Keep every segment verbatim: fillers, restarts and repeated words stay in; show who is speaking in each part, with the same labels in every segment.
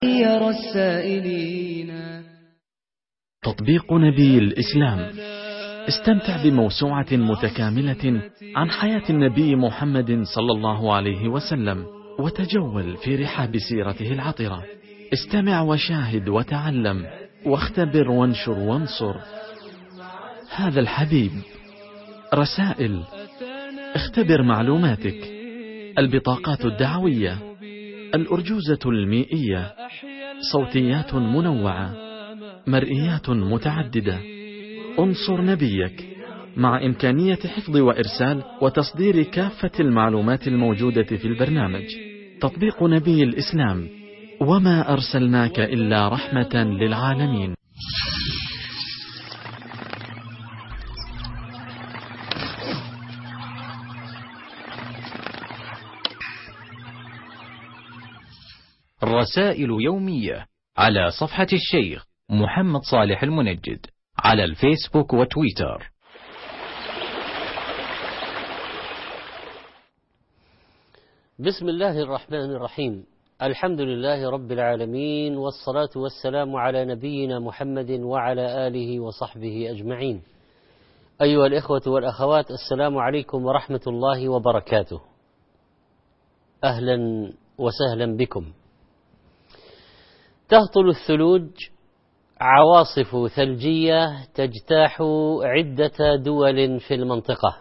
Speaker 1: يرى السائلين.
Speaker 2: تطبيق نبي الإسلام. استمتع بموسوعة متكاملة عن حياة النبي محمد صلى الله عليه وسلم، وتجول في رحاب سيرته العطرة. استمع وشاهد وتعلم، واختبر وانشر وانصر. هذا الحبيب. رسائل. اختبر معلوماتك. البطاقات الدعوية. الأرجوزة المائية. صوتيات منوعة. مرئيات متعددة. انصر نبيك، مع إمكانية حفظ وإرسال وتصدير كافة المعلومات الموجودة في البرنامج. تطبيق نبي الإسلام. وما أرسلناك إلا رحمة للعالمين.
Speaker 3: رسائل يومية على صفحة الشيخ محمد صالح المنجد على الفيسبوك وتويتر.
Speaker 4: بسم الله الرحمن الرحيم. الحمد لله رب العالمين، والصلاة والسلام على نبينا محمد وعلى آله وصحبه أجمعين. أيها الإخوة والأخوات، السلام عليكم ورحمة الله وبركاته. أهلا وسهلا بكم. تهطل الثلوج، عواصف ثلجية تجتاح عدة دول في المنطقة،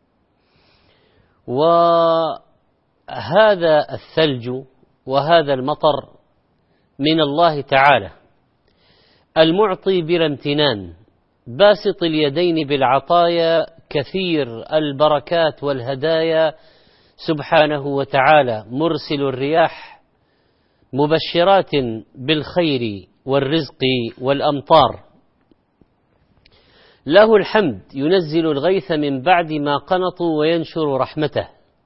Speaker 4: وهذا الثلج وهذا المطر من الله تعالى المعطي بلا امتنان، باسط اليدين بالعطايا، كثير البركات والهدايا سبحانه وتعالى، مرسل الرياح مبشرات بالخير والرزق والأمطار. له الحمد، ينزل الغيث من بعد ما قنطوا وينشر رحمته.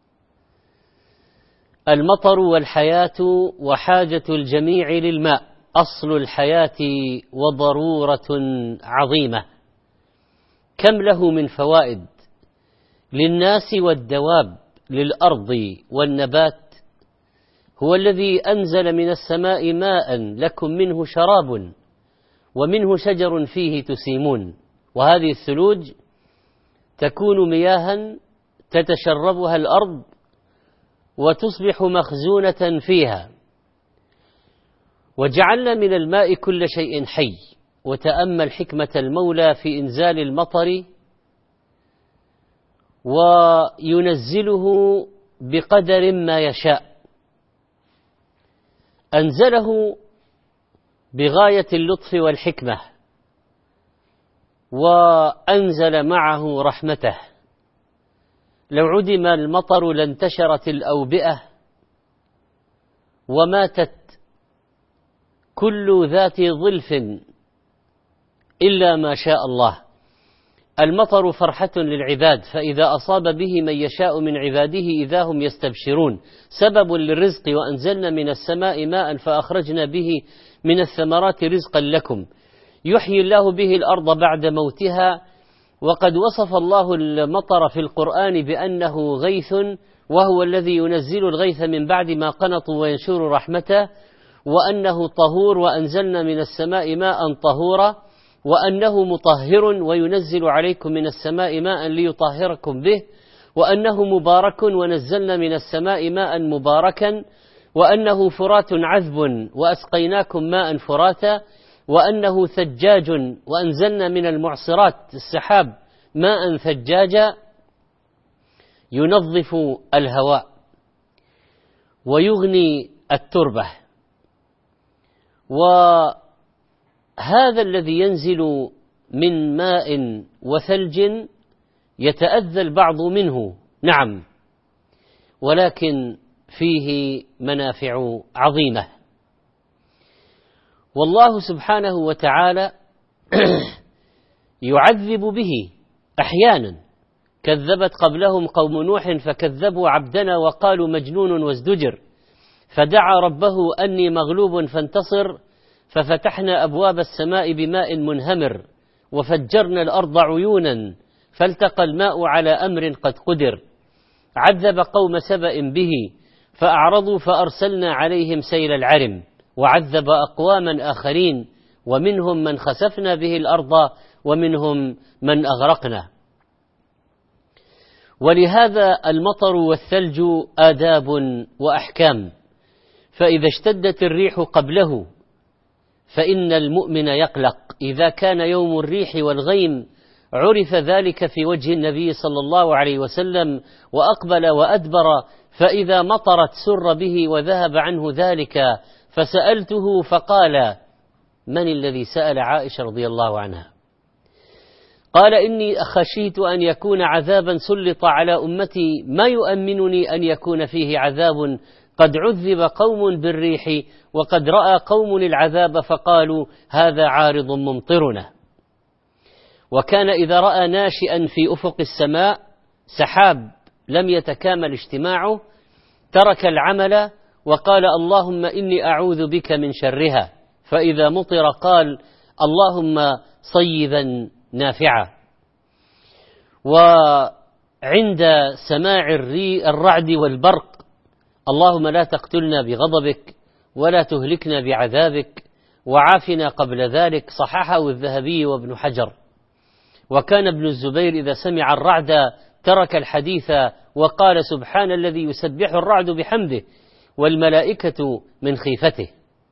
Speaker 4: المطر والحياة وحاجة الجميع للماء، أصل الحياة وضرورة عظيمة. كم له من فوائد للناس والدواب، للأرض والنبات. هو الذي أنزل من السماء ماء لكم منه شراب ومنه شجر فيه تسيمون. وهذه الثلوج تكون مياها تتشربها الأرض وتصبح مخزونة فيها. وجعلنا من الماء كل شيء حي. وتأمل حكمة المولى في إنزال المطر، وينزله بقدر ما يشاء. أنزله بغاية اللطف والحكمة، وأنزل معه رحمته. لو عدم المطر لانتشرت الأوبئة، وماتت كل ذات ظلف إلا ما شاء الله. المطر فرحة للعباد، فإذا أصاب به من يشاء من عباده إذا هم يستبشرون. سبب للرزق، وأنزلنا من السماء ماء فأخرجنا به من الثمرات رزقا لكم. يحيي الله به الأرض بعد موتها. وقد وصف الله المطر في القرآن بأنه غيث، وهو الذي ينزل الغيث من بعد ما قنطوا وينشر رحمته، وأنه طهور، وأنزلنا من السماء ماء طهورا، وأنه مطهر، وينزل عليكم من السماء ماء ليطهركم به، وأنه مبارك، ونزلنا من السماء ماء مباركا، وأنه فرات عذب، وأسقيناكم ماء فراتا، وأنه ثجاج، وأنزلنا من المعصرات السحاب ماء ثجاجا ينظف الهواء ويغني التربة. وهذا الذي ينزل من ماء وثلج يتأذى البعض منه، نعم، ولكن فيه منافع عظيمة. والله سبحانه وتعالى يعذب به أحيانا. كذبت قبلهم قوم نوح فكذبوا عبدنا وقالوا مجنون وازدجر، فدعا ربه أني مغلوب فانتصر، ففتحنا أبواب السماء بماء منهمر، وفجرنا الأرض عيونا، فالتقى الماء على أمر قد قدر. عذب قوم سبأ به فأعرضوا فأرسلنا عليهم سيل العرم. وعذب أقواما آخرين، ومنهم من خسفنا به الأرض ومنهم من أغرقنا. ولهذا المطر والثلج آداب وأحكام، فإذا اشتدت الريح قبله فإن المؤمن يقلق. إذا كان يوم الريح والغيم عرف ذلك في وجه النبي صلى الله عليه وسلم وأقبل وأدبر، فإذا مطرت سر به وذهب عنه ذلك، فسألته فقال: من الذي سأل عائشة رضي الله عنها؟ قال: إني خشيت أن يكون عذابا سلط على أمتي ما يؤمنني أن يكون فيه عذاب قد عذب قوم بالريح وقد رأى قوم العذاب فقالوا هذا عارض ممطرنا. وكان إذا رأى ناشئا في أفق السماء سحاب لم يتكامل اجتماعه ترك العمل وقال: اللهم إني أعوذ بك من شرها، فإذا مطر قال: اللهم صيبا نافعا. وعند سماع الرعد والبرق: اللهم لا تقتلنا بغضبك ولا تهلكنا بعذابك وعافنا قبل ذلك. صححه الذهبي وابن حجر. وكان ابن الزبير إذا سمع الرعد ترك الحديث وقال: سبحان الذي يسبح الرعد بحمده والملائكة من خيفته.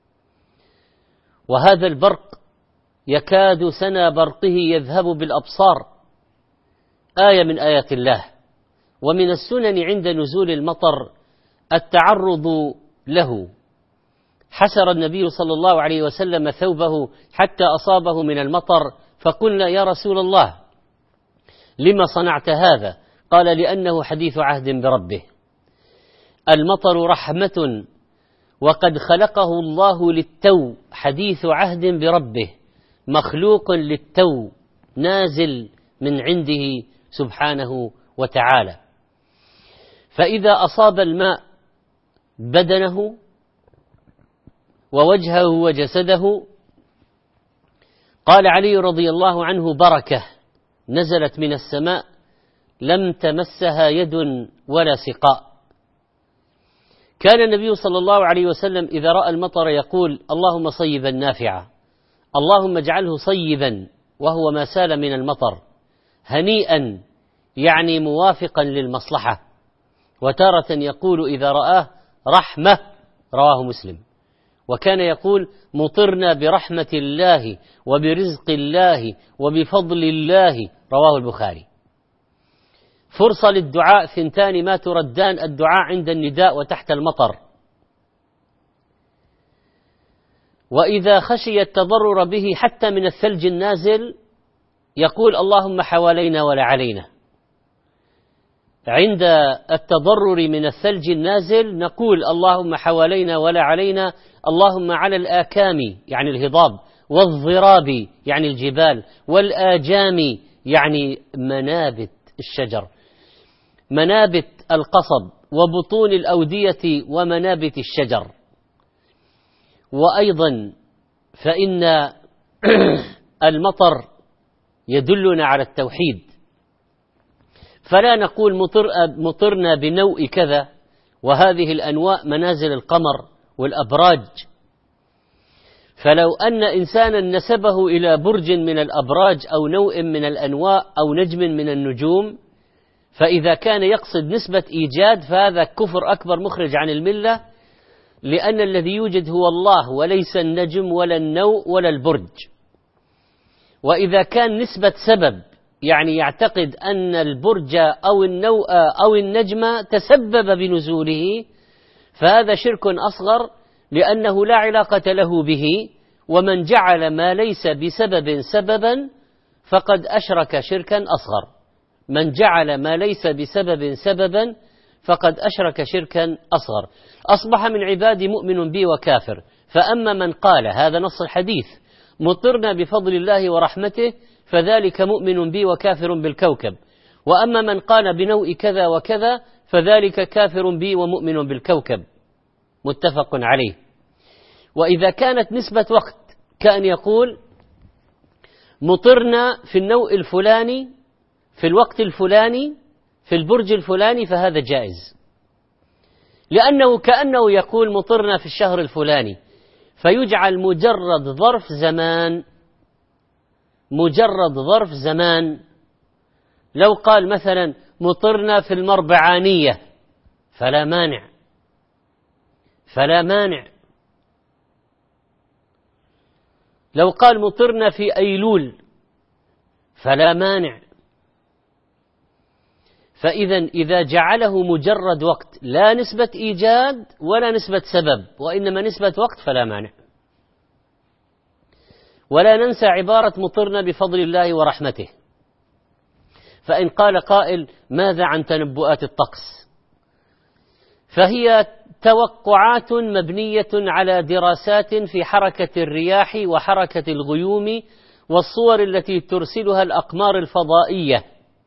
Speaker 4: وهذا البرق يكاد سنا برقه يذهب بالأبصار، آية من آيات الله. ومن السنن عند نزول المطر التعرض له. حسر النبي صلى الله عليه وسلم ثوبه حتى أصابه من المطر، فقلنا: يا رسول الله لما صنعت هذا؟ قال: لأنه حديث عهد بربه. المطر رحمة وقد خلقه الله للتو، حديث عهد بربه، مخلوق للتو، نازل من عنده سبحانه وتعالى. فإذا أصاب الماء بدنه ووجهه وجسده، قال علي رضي الله عنه: بركة نزلت من السماء لم تمسها يد ولا سقاء. كان النبي صلى الله عليه وسلم إذا رأى المطر يقول: اللهم صيبا نافعا، اللهم اجعله صيبا، وهو ما سال من المطر، هنيئا يعني موافقا للمصلحة. وتارة يقول إذا رآه: رحمة، رواه مسلم. وكان يقول: مطرنا برحمة الله وبرزق الله وبفضل الله، رواه البخاري. فرصة للدعاء ثنتان ما تردان: الدعاء عند النداء وتحت المطر. وإذا خشي التضرر به حتى من الثلج النازل يقول: اللهم حوالينا ولا علينا. عند التضرر من الثلج النازل نقول: اللهم حوالينا ولا علينا، اللهم على الآكام يعني الهضاب، والضراب يعني الجبال، والآجام يعني منابت الشجر، منابت القصب، وبطون الأودية ومنابت الشجر. وأيضا فإن المطر يدلنا على التوحيد، فلا نقول مطر مطرنا بنوء كذا، وهذه الأنواء منازل القمر والأبراج. فلو أن إنسانا نسبه إلى برج من الأبراج أو نوء من الأنواء أو نجم من النجوم، فإذا كان يقصد نسبة إيجاد فهذا كفر أكبر مخرج عن الملة، لأن الذي يوجد هو الله وليس النجم ولا النوء ولا البرج. وإذا كان نسبة سبب يعني يعتقد أن البرج أو النوء أو النجم تسبب بنزوله، فهذا شرك أصغر، لأنه لا علاقة له به. ومن جعل ما ليس بسبب سببا فقد أشرك شركا أصغر. من جعل ما ليس بسبب سببا فقد أشرك شركا أصغر. أصبح من عبادي مؤمن بي وكافر. فأما من قال، هذا نص الحديث، مطرنا بفضل الله ورحمته، فذلك مؤمن بي وكافر بالكوكب. وأما من قال بنوء كذا وكذا فذلك كافر بي ومؤمن بالكوكب، متفق عليه. وإذا كانت نسبة وقت كأن يقول: مطرنا في النوء الفلاني في الوقت الفلاني في البرج الفلاني، فهذا جائز، لأنه كأنه يقول: مطرنا في الشهر الفلاني. فيجعل مجرد ظرف زمان مجرد ظرف زمان لو قال مثلا مطرنا في المربعانية فلا مانع فلا مانع لو قال مطرنا في أيلول فلا مانع. فإذا إذا جعله مجرد وقت لا نسبة إيجاد ولا نسبة سبب وإنما نسبة وقت فلا مانع. ولا ننسى عبارة مطرنا بفضل الله ورحمته. فإن قال قائل ماذا عن تنبؤات الطقس؟ فهي توقعات مبنية على دراسات في حركة الرياح وحركة الغيوم والصور التي ترسلها الأقمار الفضائية.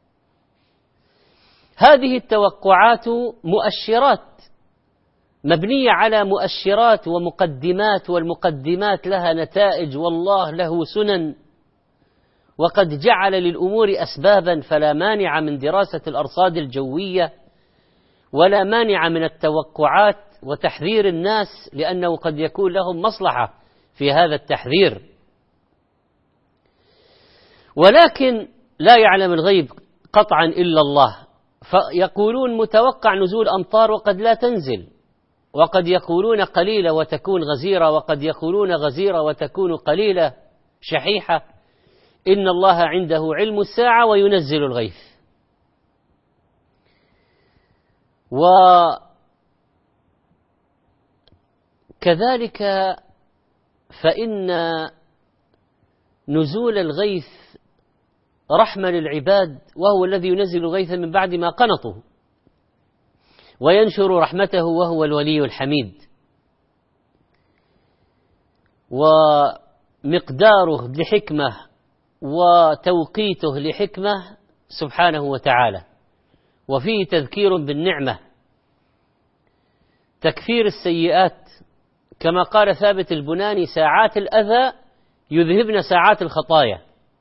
Speaker 4: هذه التوقعات مؤشرات مبنية على مؤشرات ومقدمات، والمقدمات لها نتائج والله له سنن، وقد جعل للأمور أسبابا، فلا مانع من دراسة الأرصاد الجوية ولا مانع من التوقعات وتحذير الناس، لأنه قد يكون لهم مصلحة في هذا التحذير. ولكن لا يعلم الغيب قطعا إلا الله، فيقولون متوقع نزول أمطار وقد لا تنزل، وقد يقولون قليلة وتكون غزيرة، وقد يقولون غزيرة وتكون قليلة شحيحة. إن الله عنده علم الساعة وينزل الغيث. وكذلك فإن نزول الغيث رحمة للعباد، وهو الذي ينزل الغيث من بعد ما قنطوا وينشر رحمته، وهو الولي الحميد. ومقداره لحكمة وتوقيته لحكمة سبحانه وتعالى. وفيه تذكير بالنعمة، تكفير السيئات، كما قال ثابت البناني ساعات الأذى يذهبن ساعات الخطايا.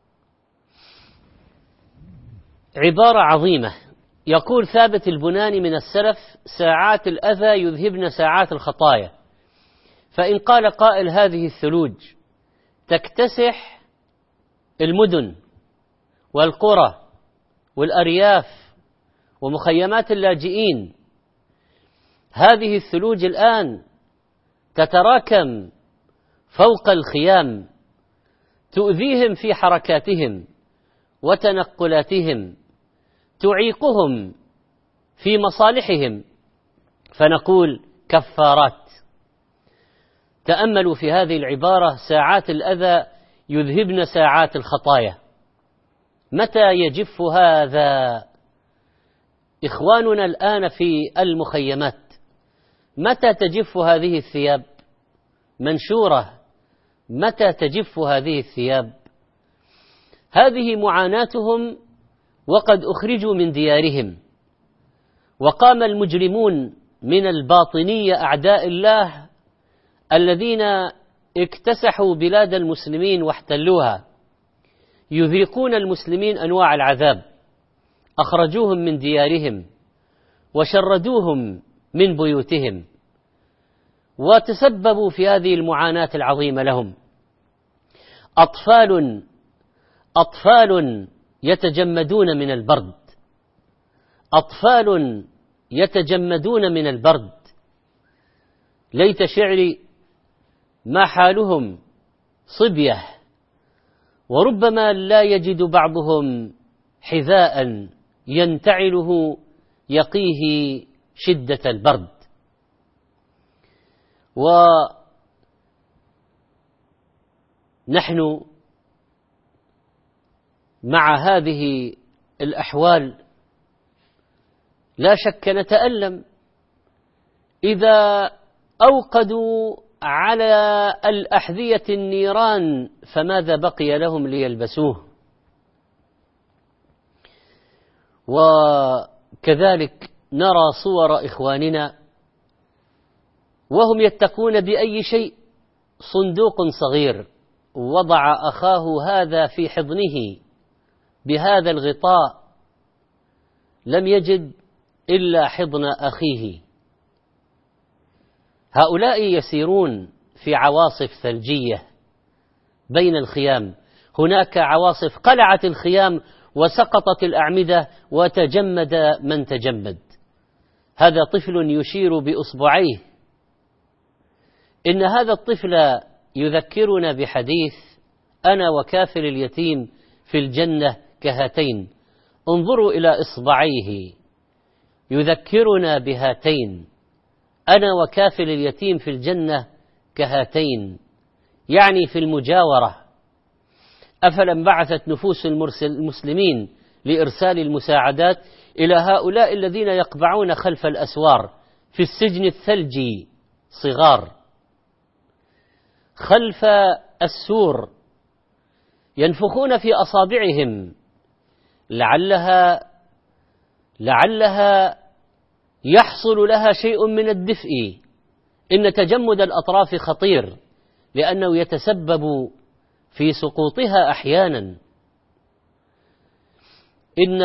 Speaker 4: عبارة عظيمة. يقول ثابت البناني من السلف ساعات الأذى يذهبن ساعات الخطايا. فإن قال قائل هذه الثلوج تكتسح المدن والقرى والأرياف ومخيمات اللاجئين، هذه الثلوج الآن تتراكم فوق الخيام تؤذيهم في حركاتهم وتنقلاتهم، تعيقهم في مصالحهم، فنقول كفارات. تأملوا في هذه العبارة ساعات الأذى يذهبن ساعات الخطايا. متى يجف هذا؟ إخواننا الآن في المخيمات متى تجف هذه الثياب؟ منشورة. متى تجف هذه الثياب؟ هذه معاناتهم وقد أخرجوا من ديارهم، وقام المجرمون من الباطنية أعداء الله الذين اكتسحوا بلاد المسلمين واحتلوها يذيقون المسلمين أنواع العذاب. أخرجوهم من ديارهم وشردوهم من بيوتهم، وتسببوا في هذه المعاناة العظيمة لهم. أطفال أطفال يتجمدون من البرد، أطفال يتجمدون من البرد. ليت شعري ما حالهم صبية، وربما لا يجد بعضهم حذاء ينتعله يقيه شدة البرد. ونحن مع هذه الأحوال لا شك نتألم. إذا أوقدوا على الأحذية النيران فماذا بقي لهم ليلبسوه؟ وكذلك نرى صور إخواننا وهم يتقون بأي شيء. صندوق صغير وضع أخاه هذا في حضنه بهذا الغطاء، لم يجد إلا حضن أخيه. هؤلاء يسيرون في عواصف ثلجية بين الخيام، هناك عواصف قلعت الخيام وسقطت الأعمدة وتجمد من تجمد. هذا طفل يشير بإصبعيه. إن هذا الطفل يذكرنا بحديث: أنا وكافل اليتيم في الجنة كهاتين. انظروا إلى إصبعيه، يذكرنا بهاتين: أنا وكافل اليتيم في الجنة كهاتين، يعني في المجاورة. أفلم بعثت نفوس المسلمين لإرسال المساعدات إلى هؤلاء الذين يقبعون خلف الأسوار في السجن الثلجي صغار، خلف السور، ينفخون في أصابعهم لعلها لعلها يحصل لها شيء من الدفء. إن تجمد الأطراف خطير لأنه يتسبب في سقوطها أحيانا. إن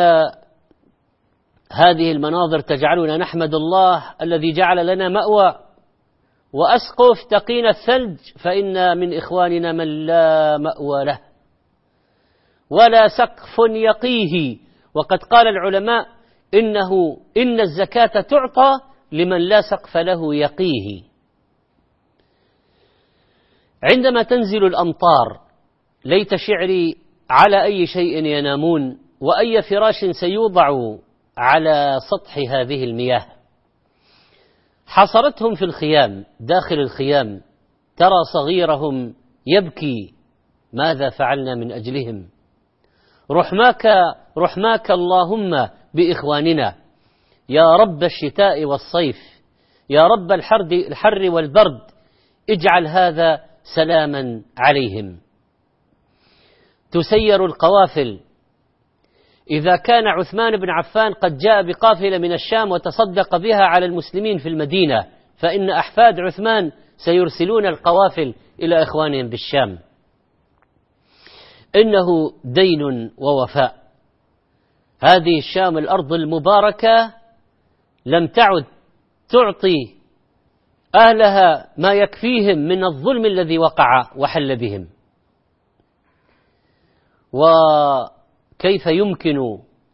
Speaker 4: هذه المناظر تجعلنا نحمد الله الذي جعل لنا مأوى وأسقف تقينا الثلج، فإن من إخواننا من لا مأوى له ولا سقف يقيه. وقد قال العلماء إنه إن الزكاة تعطى لمن لا سقف له يقيه. عندما تنزل الأمطار ليت شعري على أي شيء ينامون وأي فراش سيوضع على سطح هذه المياه. حصرتهم في الخيام، داخل الخيام ترى صغيرهم يبكي: ماذا فعلنا من أجلهم؟ رحماك رحماك اللهم بإخواننا، يا رب الشتاء والصيف، يا رب الحر والبرد، اجعل هذا سلاما عليهم. تسير القوافل. إذا كان عثمان بن عفان قد جاء بقافلة من الشام وتصدق بها على المسلمين في المدينة، فإن أحفاد عثمان سيرسلون القوافل إلى إخوانهم بالشام. إنه دين ووفاء. هذه الشام الأرض المباركة لم تعد تعطي أهلها ما يكفيهم من الظلم الذي وقع وحل بهم. وكيف يمكن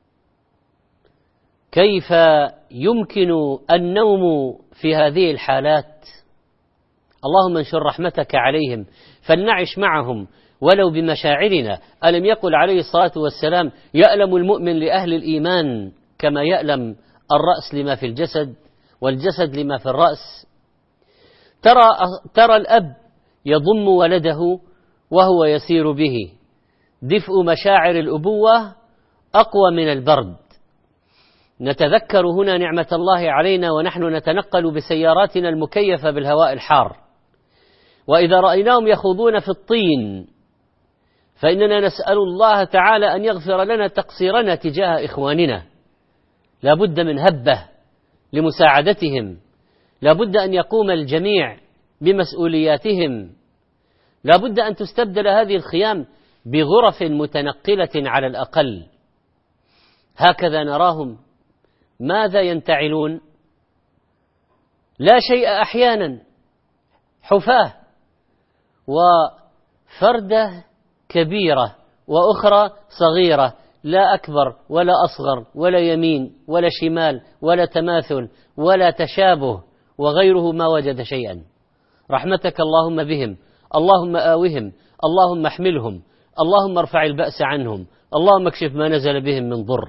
Speaker 4: كيف يمكن النوم في هذه الحالات؟ اللهم انشر رحمتك عليهم فلنعش معهم ولو بمشاعرنا. ألم يقل عليه الصلاة والسلام: يألم المؤمن لأهل الإيمان كما يألم الرأس لما في الجسد والجسد لما في الرأس. ترى, ترى الأب يضم ولده وهو يسير به، دفء مشاعر الأبوة أقوى من البرد. نتذكر هنا نعمة الله علينا ونحن نتنقل بسياراتنا المكيفة بالهواء الحار، وإذا رأيناهم يخوضون في الطين فإننا نسأل الله تعالى أن يغفر لنا تقصيرنا تجاه إخواننا. لا بد من هبة لمساعدتهم، لا بد أن يقوم الجميع بمسؤولياتهم، لا بد أن تستبدل هذه الخيام بغرف متنقلة على الأقل. هكذا نراهم. ماذا ينتعلون؟ لا شيء أحيانا، حفاة، وفردة كبيرة وأخرى صغيرة، لا أكبر ولا أصغر ولا يمين ولا شمال ولا تماثل ولا تشابه وغيره ما وجد شيئا. رحمتك اللهم بهم، اللهم آوهم، اللهم احملهم، اللهم ارفع البأس عنهم، اللهم اكشف ما نزل بهم من ضر.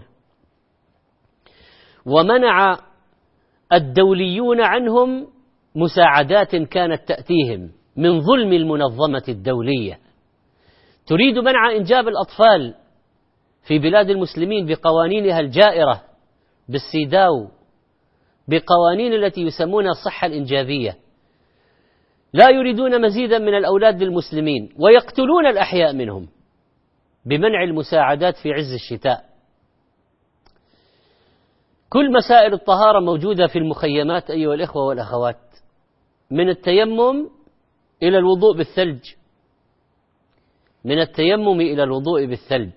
Speaker 4: ومنع الدوليون عنهم مساعدات كانت تأتيهم من ظلم المنظمة الدولية. تريد منع إنجاب الأطفال في بلاد المسلمين بقوانينها الجائرة، بالسيداو، بقوانين التي يسمونها الصحة الإنجابية. لا يريدون مزيدا من الأولاد للمسلمين ويقتلون الأحياء منهم بمنع المساعدات في عز الشتاء. كل مسائل الطهارة موجودة في المخيمات أيها الإخوة والأخوات، من التيمم إلى الوضوء بالثلج، من التيمم إلى الوضوء بالثلج.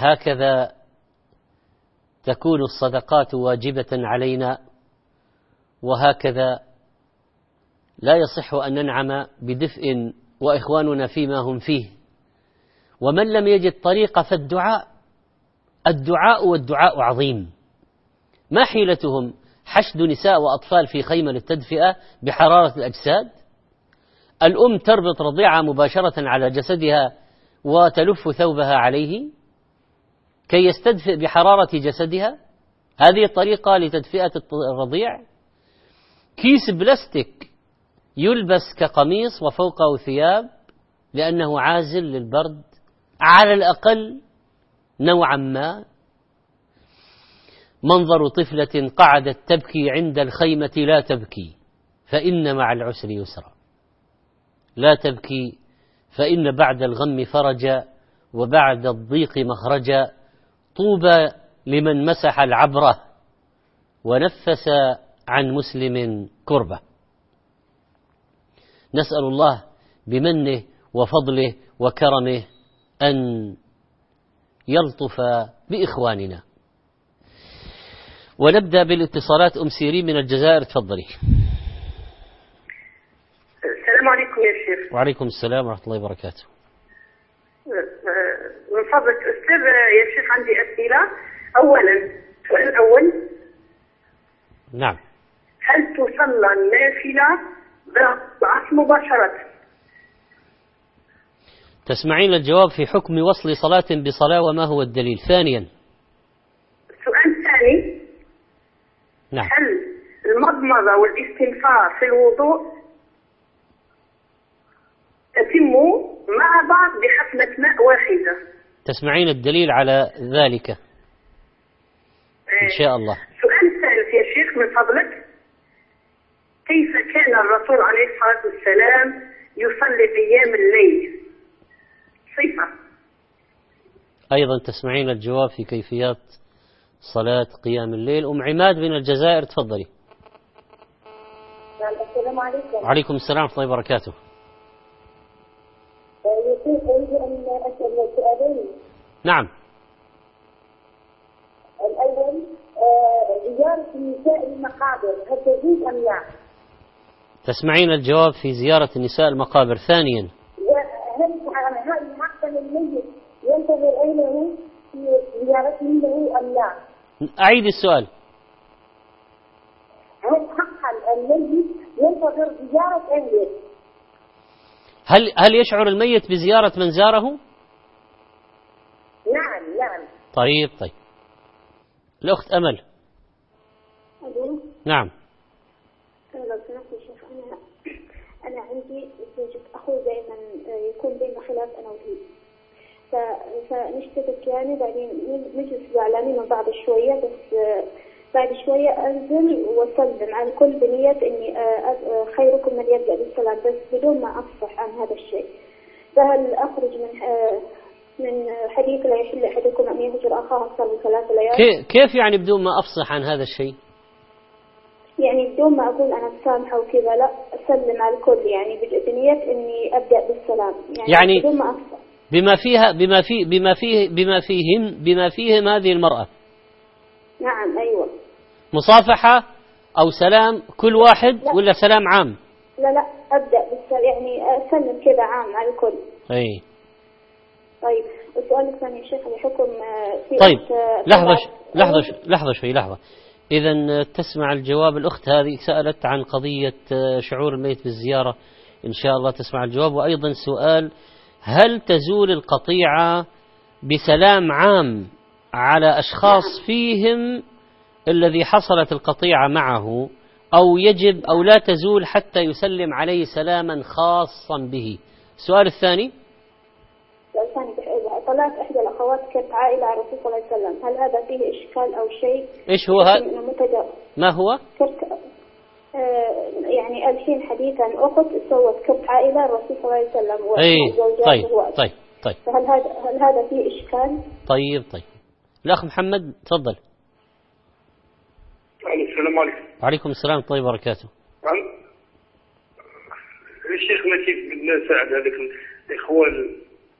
Speaker 4: وهكذا تكون الصدقات واجبة علينا، وهكذا لا يصح أن ننعم بدفء وإخواننا فيما هم فيه. ومن لم يجد طريقة فالدعاء، الدعاء والدعاء عظيم. ما حيلتهم؟ حشد نساء وأطفال في خيمة للتدفئة بحرارة الأجساد. الأم تربط رضيعها مباشرة على جسدها وتلف ثوبها عليه كي يستدفئ بحرارة جسدها. هذه طريقة لتدفئة الرضيع. كيس بلاستيك يلبس كقميص وفوقه ثياب لأنه عازل للبرد على الأقل نوعا ما. منظر طفلة قعدت تبكي عند الخيمة. لا تبكي فإن مع العسر يسرا. لا تبكي فإن بعد الغم فرجا وبعد الضيق مخرجا. طوبى لمن مسح العبرة ونفس عن مسلم كربة. نسأل الله بمنه وفضله وكرمه أن يلطف بإخواننا. ونبدأ بالاتصالات. أم سيرين من الجزائر، تفضلي.
Speaker 5: السلام عليكم يا شيخ.
Speaker 4: وعليكم السلام ورحمة الله وبركاته.
Speaker 5: من فضلك أستاذ يا شيخ عندي أسئلة. أولا السؤال الأول،
Speaker 4: نعم،
Speaker 5: هل تصلى النافلة بعد مباشرة؟
Speaker 4: تسمعين الجواب في حكم وصل صلاة بصلاة وما هو الدليل. ثانيا،
Speaker 5: السؤال الثاني،
Speaker 4: نعم،
Speaker 5: هل المضمضة والاستنفار في الوضوء تتم مع بعض بحفنة ماء واحدة؟
Speaker 4: تسمعين الدليل على ذلك إن شاء الله.
Speaker 5: السؤال الثالث يا شيخ من فضلك، كيف كان الرسول عليه الصلاة والسلام يصلي قيام الليل؟ صفة.
Speaker 4: أيضا تسمعين الجواب في كيفيات صلاة قيام الليل. أم عماد من الجزائر، تفضلي.
Speaker 5: السلام عليكم.
Speaker 4: وعليكم السلام ورحمة الله وبركاته.
Speaker 5: يا شيخ أريد أن أسأل سؤالين.
Speaker 4: نعم.
Speaker 5: الأول، زيارة النساء المقابر هل تجوز أم لا؟
Speaker 4: تسمعين الجواب في زيارة النساء المقابر. ثانيا،
Speaker 5: هل هل معقل الميت ينتظر أهله في زيارته له أم لا؟
Speaker 4: أعيد السؤال.
Speaker 5: هل حقا الميت ينتظر زيارة أهله؟
Speaker 4: هل هل يشعر الميت بزيارة من زاره؟
Speaker 5: نعم نعم.
Speaker 4: طيب طيب. الأخت أمل.
Speaker 6: ألو.
Speaker 4: نعم.
Speaker 6: لو سمحت يا شيخ، أنا أنا عندي زوجة أخوي دائما يكون بيننا خلاف أنا وهي، فنشتبك يعني، بعدين نجلس زعلانين من بعض شوية، بس بعد شوية أنزل وأسلم على الكل بنية إني خيركم من يبدأ بالسلام، بس بدون ما أفصح عن هذا الشيء. فهل أخرج من من حديث لا يحل أحدكم أن يهجر أخاه أكثر من ثلاث ليال؟
Speaker 4: كيف يعني بدون ما أفصح عن هذا الشيء؟
Speaker 6: يعني بدون ما أقول أنا مسامحة وكذا، لا، أسلم على الكل يعني بنية إني أبدأ بالسلام، يعني, يعني بدون ما أفصح.
Speaker 4: بما فيها بما في بما فيه بما فيهم بما فيهم هذه المرأة.
Speaker 6: نعم أيوة.
Speaker 4: مصافحة أو سلام كل واحد، لا. ولا سلام عام؟
Speaker 6: لا لا، أبدأ بالسلام يعني أسلم كذا عام على الكل.
Speaker 4: أي.
Speaker 6: طيب، السؤال الثاني يا شيخ بحكم في
Speaker 4: طيب لحظة ش... لحظة ش... لحظة شوي لحظة. إذا تسمع الجواب. الأخت هذه سألت عن قضية شعور الميت بالزيارة، إن شاء الله تسمع الجواب. وأيضا سؤال، هل تزول القطيعة بسلام عام على أشخاص فيهم الذي حصلت القطيعة معه، أو يجب أو لا تزول حتى يسلم عليه سلاما خاصا به؟ السؤال الثاني،
Speaker 6: السؤال الثاني، طلاق إحدى الأخوات كانت عائلة على الرسول صلى الله عليه وسلم، هل هذا فيه إشكال أو شيء؟
Speaker 4: إيش هو هذا؟ ما هو؟
Speaker 6: كرت آه يعني الحين حديثا أخت سوت كرت عائلة الرسول صلى الله عليه وسلم.
Speaker 4: أي طيب طيب طيب.
Speaker 6: فهل هذا هل هذا فيه إشكال؟
Speaker 4: طيب طيب. الأخ محمد تفضل.
Speaker 7: السلام عليكم.
Speaker 4: وعليكم السلام ورحمة الله وبركاته.
Speaker 7: الشيخ نسيب بدنا نساعد هذيك الإخوان.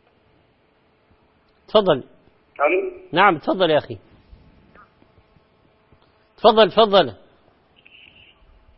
Speaker 4: تفضل.
Speaker 7: ألو.
Speaker 4: نعم تفضل يا أخي. تفضل تفضل.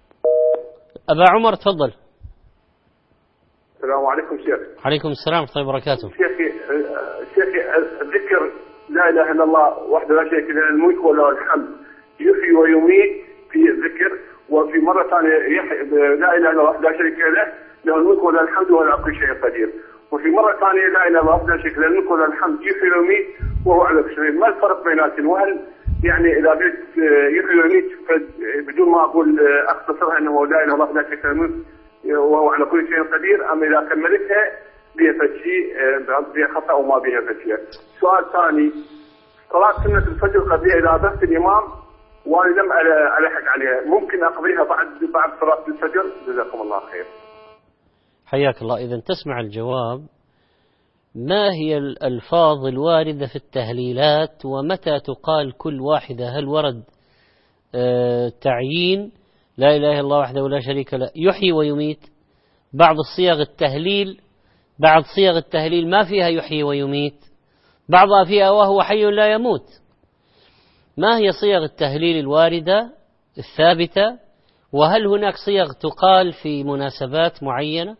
Speaker 4: أبا عمر تفضل.
Speaker 7: السلام عليكم شيخ.
Speaker 4: عليكم السلام ورحمة الله وبركاته.
Speaker 7: شيخي شيخي ذكر لا إله إلا الله وحده لا شريك له الملك وله الحمد يحيي ويميت في الذكر، وفي مرة ثانية لا إله إلا الله وحده لا شريك له له الملك وله الحمد وهو على كل شيء قدير، وفي مرة ثانية لا إله إلا الله وحده لا شريك له الملك وله الحمد يحيي ويميت وهو على كل شيء. ما الفرق بيناتهم؟ وهل يعني إذا قلت يحيي ويميت بدون ما أقول أختصرها أنه لا إله إلا الله وحده لا شريك له الملك وهو على كل شيء قدير، أم إذا كملتها بها شيء بها خطأ وما بها شيء؟ سؤال ثاني، صلاة سنة الفجر قبلها إذا أدركت الإمام وأنا لم ألحق عليها ممكن أقضيها بعد بعد صلاة الفجر؟ جزاكم الله خير.
Speaker 4: حياك الله. إذا تسمع الجواب. ما هي الألفاظ الواردة في التهليلات ومتى تقال كل واحدة؟ هل ورد آه تعيين لا إله إلا الله وحده لا شريك له يحيي ويميت؟ بعض الصيغ التهليل بعض صيغ التهليل ما فيها يحيي ويميت، بعضها فيها وهو حي لا يموت. ما هي صيغ التهليل الواردة الثابتة؟ وهل هناك صيغ تقال في مناسبات معينة؟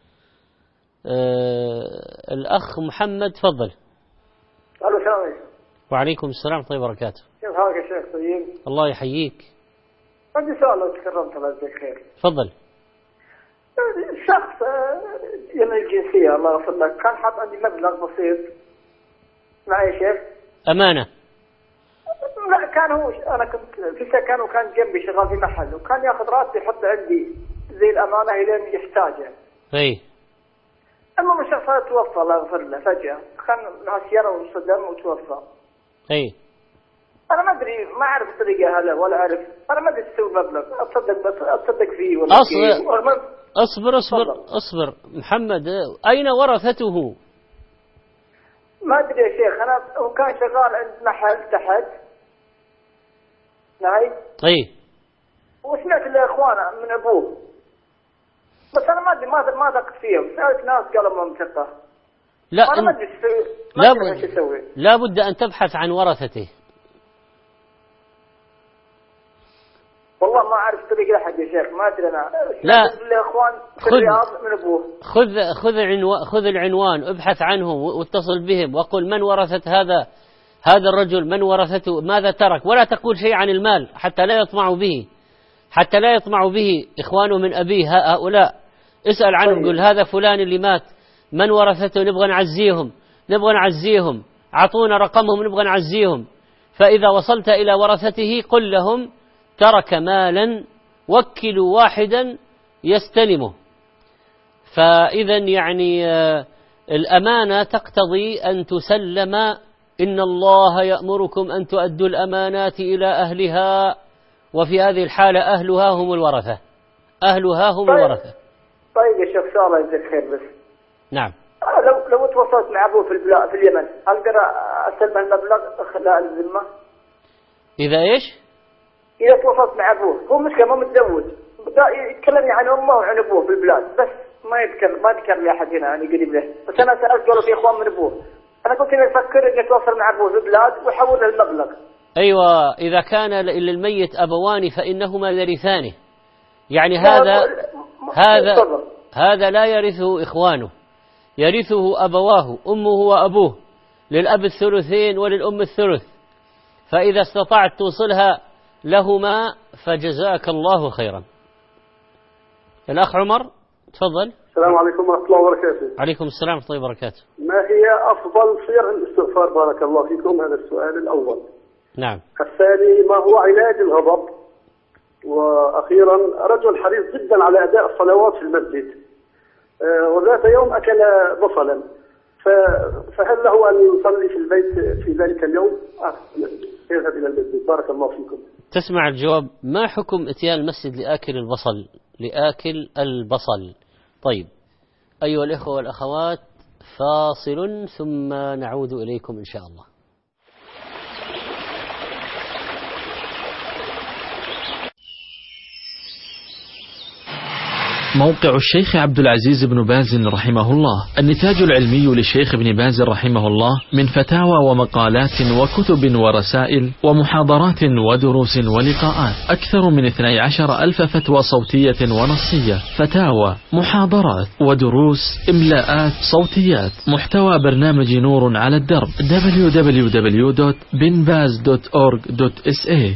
Speaker 4: آه الأخ محمد تفضل.
Speaker 8: الو السلام عليكم.
Speaker 4: وعليكم السلام ورحمة الله وبركاته.
Speaker 8: كيف حالك يا شيخ؟ طيب.
Speaker 4: الله يحييك.
Speaker 8: عندي سؤال لو تكرمت الله يجزاك خير.
Speaker 4: تفضل.
Speaker 8: شخص يمن الجنسية الله يغفر لك كان حاط عندي مبلغ بسيط معي يا شيخ.
Speaker 4: أمانة.
Speaker 8: لا كان هو أنا كنت في سكن وكان جنبي شغال في محل وكان ياخذ راتبي يحط عندي زي الأمانة إلى يحتاجها.
Speaker 4: إيه.
Speaker 8: المهم الشخص هذا توفى الله يغفر له فجأة، كان مع سيارة وصدم وتوفى.
Speaker 4: إيه.
Speaker 8: أنا ما أدري ما أعرف الطريقة هلا ولا أعرف، أنا ما أدري تسوي مبلغ أتصدق بس أتصدق فيه ولا
Speaker 4: أصبر أصبر أصبر أصبر محمد، أين ورثته؟
Speaker 8: ما أدري يا شيخ، أنا هو كان شغال عند محل تحت نهي.
Speaker 4: إيه.
Speaker 8: وسمعت الإخوان من أبوه بس أنا ما أدري ما ما دقت فيهم، سألت ناس قالوا منطقة.
Speaker 4: لا
Speaker 8: أنا ما أدري
Speaker 4: لا
Speaker 8: ما أدري إيش أسوي.
Speaker 4: لا بد أن تبحث عن ورثته.
Speaker 8: والله ما أعرف طريقة حق يا شيخ، ما أدري أنا.
Speaker 4: لا.
Speaker 8: الإخوان في
Speaker 4: خذ
Speaker 8: الرياض من أبوه.
Speaker 4: خذ خذ عنوان خذ العنوان ابحث عنهم واتصل بهم وقل من ورثة هذا هذا الرجل، من ورثته، ماذا ترك، ولا تقول شيء عن المال حتى لا يطمعوا به حتى لا يطمعوا به إخوانه من أبيه هؤلاء. اسأل عنهم، قل هذا فلان اللي مات من ورثته، نبغى نعزيهم نبغى نعزيهم أعطونا رقمهم نبغى نعزيهم. فإذا وصلت إلى ورثته قل لهم ترك مالا وكلوا واحدا يستلمه. فإذا يعني الأمانة تقتضي أن تسلم. إن الله يأمركم أن تؤدوا الأمانات إلى أهلها، وفي هذه الحالة أهلها هم الورثة أهلها هم
Speaker 8: طيب.
Speaker 4: الورثة.
Speaker 8: طيب يا شيخ سؤال يجزاك خير بس.
Speaker 4: نعم.
Speaker 8: لو لو تواصلت مع أبوه في البلاد في اليمن أقدر أستلم المبلغ خلال الذمة؟
Speaker 4: إذا إيش؟
Speaker 8: إذا تواصلت مع أبوه، هو مشكلة ما متزوج، يتكلمني عن أمه وعن أبوه في البلاد بس ما يذكر ما ذكر لي أحد هنا يعني قريب له، بس أنا سألت قالوا في إخوان من أبوه. أنا قلت إني أفكر إني أتواصل مع أبوه في البلاد ويحول له المبلغ.
Speaker 4: أيوة، إذا كان للميت أبوان فإنهما يرثانه، يعني هذا هذا هذا لا يرثه إخوانه، يرثه أبواه أمه وأبوه، للأب الثلثين وللأم الثلث. فإذا استطعت توصلها لهما فجزاك الله خيرا. الأخ عمر تفضل.
Speaker 7: السلام عليكم ورحمة الله وبركاته.
Speaker 4: عليكم السلام ورحمة الله وبركاته.
Speaker 7: ما هي أفضل صيغ الاستغفار بارك الله فيكم؟ هذا السؤال الأول.
Speaker 4: نعم.
Speaker 7: الثاني، ما هو علاج الغضب؟ وأخيرا، رجل حريص جدا على أداء الصلوات في المسجد وذات يوم أكل بصلا، فهل له أن يصلي في البيت في ذلك اليوم؟ يذهب إلى المسجد. بارك الله فيكم.
Speaker 4: تسمع الجواب. ما حكم اتيان المسجد لآكل البصل لآكل البصل؟ طيب أيها الإخوة والأخوات، فاصل ثم نعود إليكم إن شاء الله.
Speaker 2: موقع الشيخ عبد العزيز بن باز رحمه الله. النتاج العلمي للشيخ ابن باز رحمه الله من فتاوى ومقالات وكتب ورسائل ومحاضرات ودروس ولقاءات، أكثر من اثني عشر ألف فتوى صوتية ونصية، فتاوى، محاضرات ودروس، إملاءات، صوتيات، محتوى برنامج نور على الدرب دبليو دبليو دبليو دوت بن باز دوت أورج دوت إس إيه.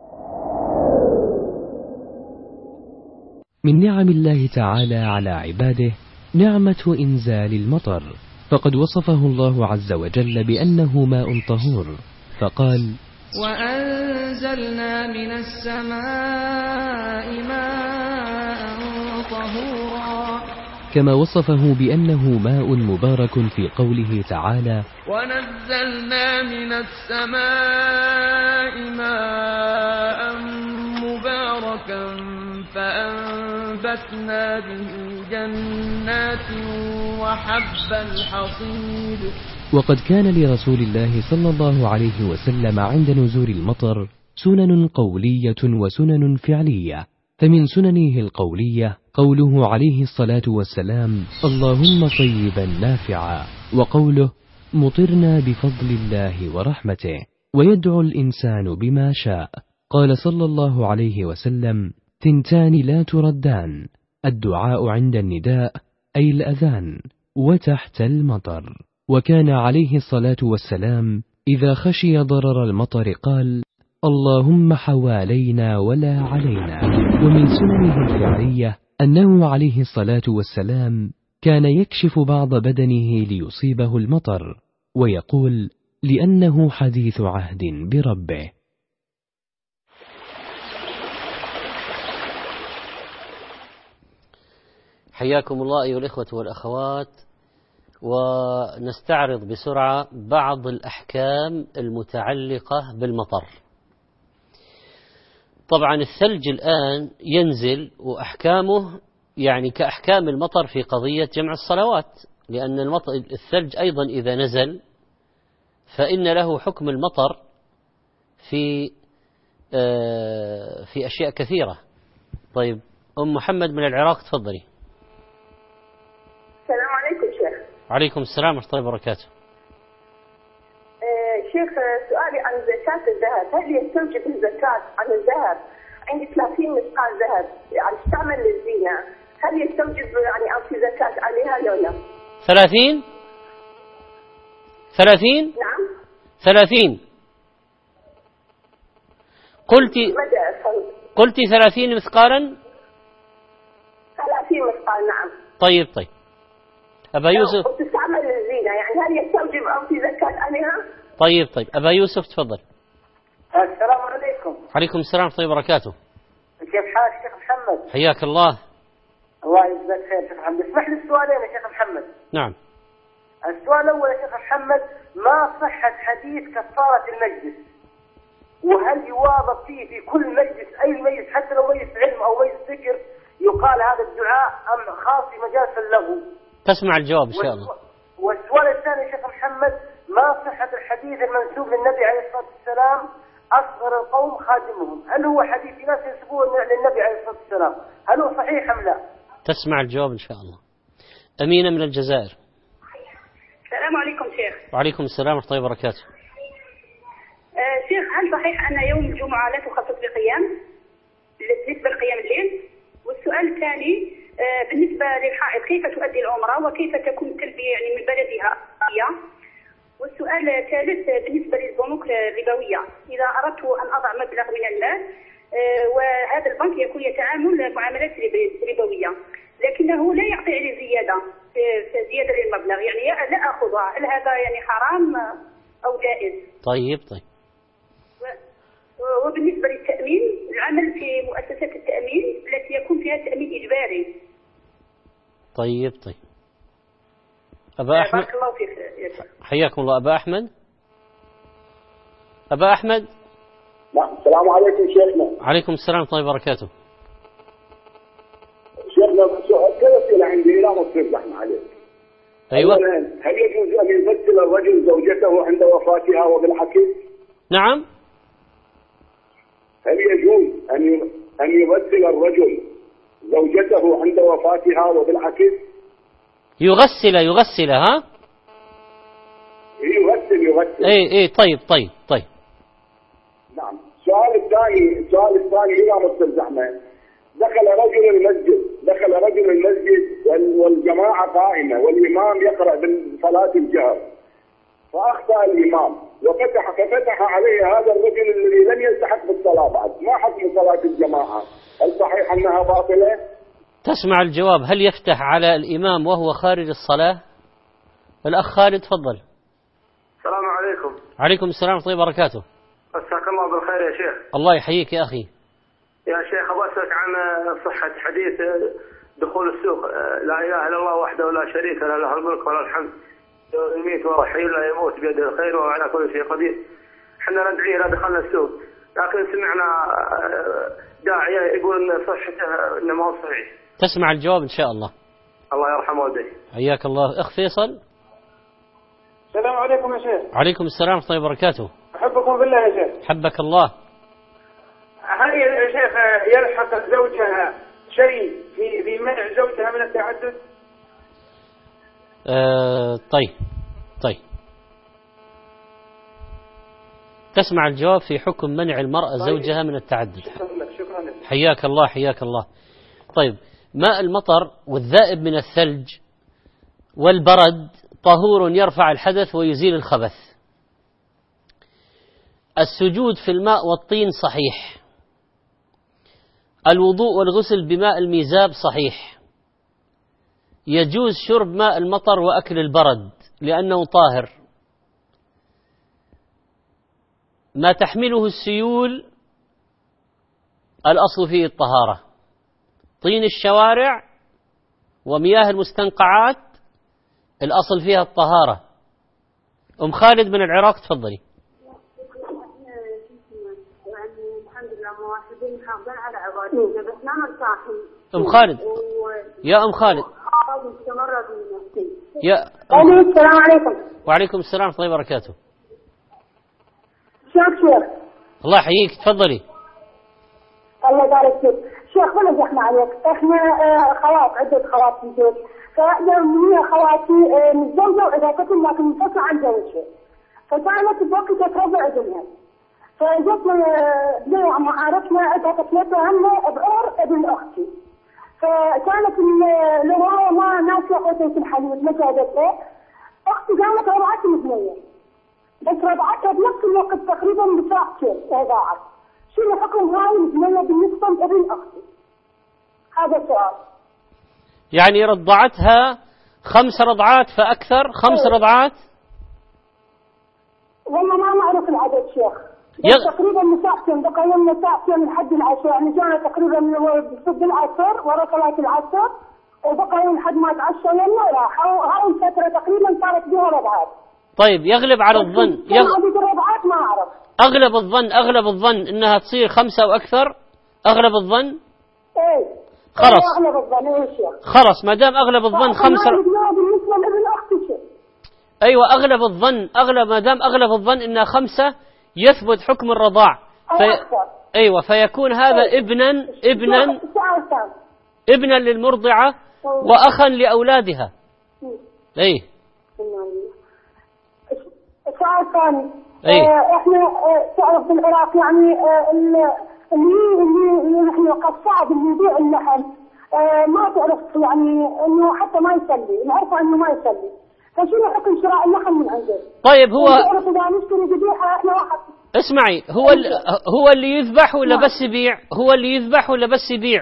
Speaker 9: من نعم الله تعالى على عباده نعمة إنزال المطر، فقد وصفه الله عز وجل بأنه ماء طهور، فقال:
Speaker 1: وأنزلنا من السماء ماء طهورا،
Speaker 9: كما وصفه بأنه ماء مبارك في قوله تعالى:
Speaker 1: ونزلنا من السماء ماء مباركا فأنبتنا به جنات وحب الحصيد.
Speaker 9: وقد كان لرسول الله صلى الله عليه وسلم عند نزول المطر سنن قولية وسنن فعلية، فمن سننه القولية قوله عليه الصلاة والسلام: اللهم طيبا نافعا، وقوله: مطرنا بفضل الله ورحمته، ويدعو الإنسان بما شاء. قال صلى الله عليه وسلم: ثنتان لا تردان، الدعاء عند النداء أي الأذان، وتحت المطر. وكان عليه الصلاة والسلام إذا خشي ضرر المطر قال: اللهم حوالينا ولا علينا. ومن سننه الفعلية أنه عليه الصلاة والسلام كان يكشف بعض بدنه ليصيبه المطر، ويقول: لأنه حديث عهد بربه.
Speaker 4: حياكم الله أيها الإخوة والأخوات، ونستعرض بسرعة بعض الأحكام المتعلقة بالمطر. طبعا الثلج الآن ينزل، وأحكامه يعني كأحكام المطر في قضية جمع الصلوات، لأن المطر الثلج أيضا إذا نزل فإن له حكم المطر في في أشياء كثيرة. طيب أم محمد من العراق تفضلي.
Speaker 5: السلام عليكم شيخ.
Speaker 4: وعليكم السلام ورحمة الله وبركاته.
Speaker 5: آه شيخ، سؤالي عن زكاة الذهب، هل يستوجب الزكاة عن الذهب؟ عندي ثلاثين مثقال ذهب يعني استعمل للزينة، هل يستوجب يعني أعطي زكاة عليها لو لا؟
Speaker 4: ثلاثين ثلاثين
Speaker 5: نعم
Speaker 4: ثلاثين قلتي قلتي ثلاثين مثقالا.
Speaker 5: ثلاثين مثقال نعم.
Speaker 4: طيب طيب أبا يوسف.
Speaker 5: وتستعمل للزينة، يعني هل يستوجب أعطي زكاة عليها؟
Speaker 4: طيب طيب أبا يوسف تفضل.
Speaker 8: السلام عليكم.
Speaker 4: عليكم السلام ورحمة الله وبركاته.
Speaker 8: كيف حالك شيخ محمد؟
Speaker 4: حياك الله.
Speaker 8: الله يجزاك خير شيخ محمد. اسمح لي السؤالين يا شيخ محمد.
Speaker 4: نعم.
Speaker 8: السؤال الأول يا شيخ محمد: ما صحة حديث كفارة المجلس؟ وهل يواظب فيه في كل مجلس، أي مجلس حتى لو مجلس علم أو مجلس ذكر، يقال هذا الدعاء أم خاص مجالس اللغو؟
Speaker 4: تسمع الجواب إن شاء الله.
Speaker 8: والسؤال الثاني يا شيخ محمد: ما صحة الحديث المنسوب للنبي عليه الصلاة والسلام: أصغر القوم خادمهم؟ هل هو حديث ناس ينسبوه للنبي عليه الصلاة والسلام، هل هو صحيح أم لا؟
Speaker 4: تسمع الجواب إن شاء الله. أمينة من الجزائر.
Speaker 5: السلام عليكم شيخ.
Speaker 4: وعليكم السلام ورحمة الله وبركاته.
Speaker 5: آه شيخ، هل صحيح أن يوم الجمعة لا تخصص بقيام بالنسبة لقيام الليل؟ والسؤال الثاني آه بالنسبة للحائض كيف تؤدي العمرة وكيف تكون التلبية يعني من بلدها؟ والسؤال الثالث بالنسبة للبنوك الربوية، إذا أردت أن أضع مبلغ من المال آه وهذا البنك يكون يتعامل معاملات ربوية لكنه لا يعطي لي زيادة في زيادة للمبلغ، يعني لا أخذها، هل هذا يعني حرام أو جائز؟
Speaker 4: طيب طيب.
Speaker 5: وبالنسبة للتأمين، العمل في مؤسسات التأمين التي يكون فيها تأمين إجباري.
Speaker 4: طيب طيب. أبا أحمد.
Speaker 5: بارك الله فيك يا شيخ.
Speaker 4: حياكم الله. أبا أحمد. أبا أحمد.
Speaker 7: نعم. السلام عليكم شيخنا.
Speaker 4: عليكم السلام ورحمة الله وبركاته.
Speaker 7: شيخنا سؤال كذا أسئلة عندي لا مصير احنا عليك.
Speaker 4: أيوة.
Speaker 7: هل يجوز أن يبدل الرجل زوجته عند وفاتها وبالعكس؟
Speaker 4: نعم.
Speaker 7: هل يجوز أن أن يبدل الرجل زوجته عند وفاتها وبالعكس؟
Speaker 4: يغسل يغسل ها؟
Speaker 7: يغسل يغسل
Speaker 4: اي اي طيب طيب طيب.
Speaker 7: نعم. السؤال الثاني السؤال الثاني إلى مستلزمه، دخل رجل المسجد دخل رجل المسجد والجماعة قائمة والإمام يقرأ بصلاة الجهر، فأخطأ الإمام وفتح ففتح عليه هذا الرجل الذي لم يلتحق بالصلاة بعد، ما حكم صلاة الجماعة؟ هل صحيح أنها باطلة؟
Speaker 4: تسمع الجواب. هل يفتح على الإمام وهو خارج الصلاة؟ الأخ خالد تفضل.
Speaker 10: السلام عليكم.
Speaker 4: عليكم السلام ورحمة الله وبركاته.
Speaker 10: مساك الله بالخير يا شيخ.
Speaker 4: الله يحييك يا أخي.
Speaker 10: يا شيخ أبغى أسألك عن صحة حديث دخول السوق، لا إله إلا الله وحده لا شريك له، له الملك وله الحمد، يميت وهو حي لا يموت بيده الخير وهو على كل شيء قدير. احنا ندعيه إذا دخلنا السوق، لكن سمعنا داعية يقول إن صحته إنه ما هو صحيح.
Speaker 4: تسمع الجواب إن شاء الله.
Speaker 10: الله يرحم والديه.
Speaker 4: حياك الله. أخ فيصل.
Speaker 11: السلام عليكم يا شيخ.
Speaker 4: عليكم السلام ورحمة الله وبركاته.
Speaker 11: أحبكم بالله يا شيخ.
Speaker 4: حبك الله.
Speaker 11: هل يا شيخ يلحق زوجها شيء في في منع زوجها من التعدد؟
Speaker 4: آه طيب طيب. تسمع الجواب في حكم منع المرأة طيب. زوجها من التعدد.
Speaker 11: شكرا لك شكرا لك.
Speaker 4: حياك الله حياك الله. طيب، ماء المطر والذائب من الثلج والبرد طهور يرفع الحدث ويزيل الخبث. السجود في الماء والطين صحيح. الوضوء والغسل بماء الميزاب صحيح. يجوز شرب ماء المطر وأكل البرد لأنه طاهر. ما تحمله السيول الأصل فيه الطهارة. طين الشوارع ومياه المستنقعات الأصل فيها الطهارة. أم خالد من العراق تفضلي. أم خالد يا أم خالد يا
Speaker 12: أم... السلام عليكم.
Speaker 4: وعليكم السلام ورحمة الله وبركاته.
Speaker 12: شيخ شيخ
Speaker 4: الله يحييك تفضلي.
Speaker 12: الله يبارك فيك شيخ. ولا زحمة عليك، احنا خوات عدة خوات في البيت، فيوميا خواتي متزوجة وعلاقتهم لكن منفصلة عن زوجها، فكانت بوقت ترضع ابنها، فجتنا بنية معارفنا عندها تكلفة هم بعمر ابن أختي، فكانت الرواية ما ناسية قوتي الحديث ما جابتها. أختي قامت رضعتها مبنية، بس رضعتها بنفس الوقت تقريبا بساعتين ضاعت. شنو حكم هاي المبنية بالنسبة لابن أختي؟ هذا السؤال.
Speaker 4: يعني رضعتها خمس رضعات فأكثر؟ خمس
Speaker 12: ايه.
Speaker 4: رضعات؟
Speaker 12: والله ما نعرف العدد شيخ.
Speaker 4: يغ...
Speaker 12: تقريبا ساعتين بقى لنا ساعتين لحد العشاء، يعني جانا تقريبا بصد العصر ورا صلاة العصر وبقى لحد ما تعشى لنا راح. هاي الفترة تقريبا صارت بها رضعات.
Speaker 4: طيب يغلب على الظن
Speaker 12: يغ... عدد الرضعات ما أعرف.
Speaker 4: أغلب الظن أغلب الظن إنها تصير خمسة وأكثر. أغلب الظن.
Speaker 12: إيه.
Speaker 4: خلص
Speaker 12: أغلب الظن إيه شيخ.
Speaker 4: خلص ما دام أغلب الظن خمسة.
Speaker 12: بالنسبة لابن أختي شيء.
Speaker 4: أيوة أغلب الظن أغلب ما دام أغلب الظن إنها خمسة يثبت حكم الرضاع. في... أيوة فيكون هذا أيه. ابنا ابنا ابنا للمرضعة وأخا لأولادها. أي
Speaker 12: سؤال ثاني.
Speaker 4: أي.
Speaker 12: اه احنا اه تعرف بالعراق يعني اه اللي اللي نحن قد صعب اللي يبيع اللحم اه ما تعرف يعني انه حتى ما يصلي، نعرفه انه ما يصلي، فشنو حكم شراء اللحم من عنده؟
Speaker 4: طيب هو
Speaker 12: تعرف اذا نشتري ذبيحه احنا واحد.
Speaker 4: اسمعي هو ال... هو اللي يذبح ولا بس يبيع؟ هو اللي يذبح ولا بس يبيع؟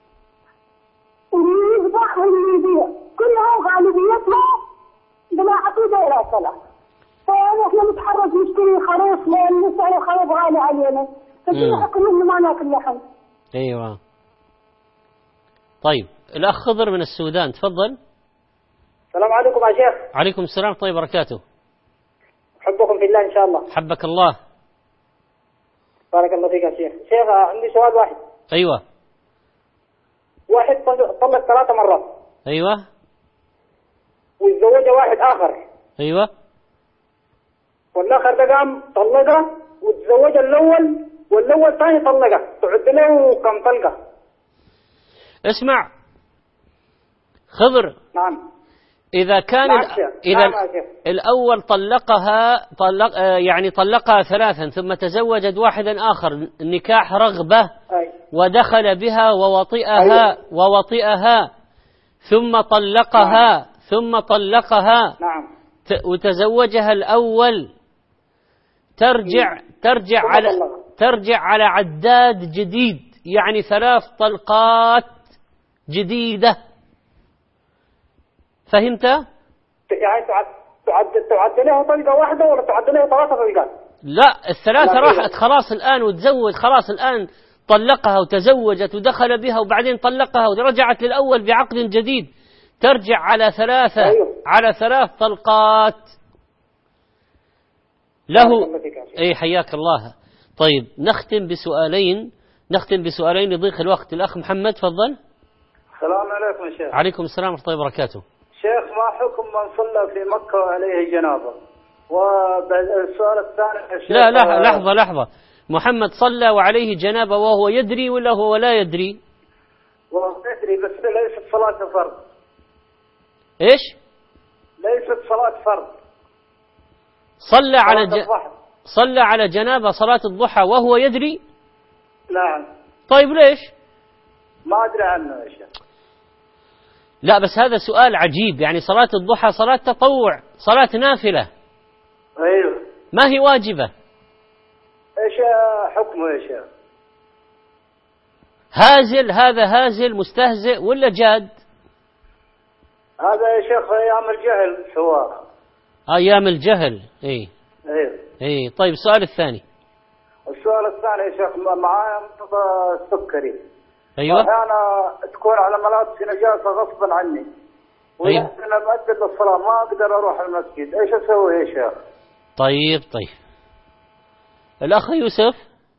Speaker 12: اللي يذبح واللي يبيع كلها غالبيتها بلا عقيده ولا صلاه. فاحنا نتحرج نشتري خروف لان سعر الخروف غالي علينا، فشنو حكم انه ما ناكل لحم؟
Speaker 4: ايوه. طيب الاخ خضر من السودان تفضل.
Speaker 13: السلام عليكم يا شيخ.
Speaker 4: عليكم السلام ورحمة الله وبركاته.
Speaker 13: أحبكم في الله إن شاء الله.
Speaker 4: حبك الله.
Speaker 13: بارك الله فيك يا شيخ. شيخ عندي سؤال واحد.
Speaker 4: أيوة.
Speaker 13: واحد طلق ثلاثة مرات.
Speaker 4: أيوة.
Speaker 13: وتزوج واحد آخر.
Speaker 4: أيوة.
Speaker 13: والآخر ده قام طلقها وتزوج الأول والأول ثاني طلقها، تعد له كم طلقة؟
Speaker 4: اسمع خضر.
Speaker 13: نعم.
Speaker 4: إذا كان
Speaker 13: نعم
Speaker 4: إذا
Speaker 13: نعم
Speaker 4: الأول طلقها طلق يعني طلقها ثلاثا ثم تزوجت واحدا آخر النكاح رغبة
Speaker 13: أي.
Speaker 4: ودخل بها ووطئها
Speaker 13: أيوة.
Speaker 4: ووطئها ثم طلقها
Speaker 13: نعم.
Speaker 4: ثم طلقها
Speaker 13: نعم.
Speaker 4: وتزوجها الأول ترجع ترجع على ترجع على عداد جديد، يعني ثلاث طلقات جديدة. فهمت؟
Speaker 13: يعني تعد تعد تعد لها طلقة واحدة ولا تعد لها ثلاثة طلقات؟
Speaker 4: لا، الثلاثة راحت خلاص الآن وتزوج، خلاص الآن طلقها وتزوجت ودخل بها وبعدين طلقها ورجعت للأول بعقد جديد، ترجع على ثلاثة. أيوه. على ثلاث طلقات له. أي حياك الله. طيب نختم بسؤالين نختم بسؤالين لضيق الوقت. الأخ محمد تفضل.
Speaker 14: السلام عليكم يا شيخ.
Speaker 4: عليكم السلام ورحمة الله وبركاته.
Speaker 14: شيخ، ما حكم من صلى في مكة وعليه جنابة؟ والسؤال الثاني يا شيخ.
Speaker 4: لا لا لحظة لحظة، محمد صلى وعليه جنابة وهو يدري ولا هو لا يدري؟
Speaker 14: وهو يدري بس ليست صلاة فرض.
Speaker 4: ايش؟
Speaker 14: ليست صلاة فرض.
Speaker 4: صلى على ج... صلى على جنابة صلاة الضحى وهو يدري؟
Speaker 14: نعم.
Speaker 4: طيب ليش؟
Speaker 14: ما أدري عنه يا شيخ.
Speaker 4: لا بس هذا سؤال عجيب، يعني صلاة الضحى صلاة تطوع، صلاة نافلة.
Speaker 14: أيوه.
Speaker 4: ما هي واجبة.
Speaker 14: إيش حكمه يا شيخ؟
Speaker 4: هازل، هذا هازل مستهزئ ولا جاد؟
Speaker 14: هذا يا شيخ أيام الجهل سواء.
Speaker 4: أيام الجهل. إيه.
Speaker 14: أيوه.
Speaker 4: إيه. طيب السؤال الثاني.
Speaker 14: السؤال الثاني يا شيخ، معايا مرتضى السكري.
Speaker 4: أيوه.
Speaker 14: أحيانا تكون على ملابسي نجاسة غصبا عني.
Speaker 4: أيوه.
Speaker 14: وأنا مؤدب للصلاة ما أقدر أروح المسجد، إيش أسوي يا شيخ؟
Speaker 4: طيب طيب. الأخ يوسف.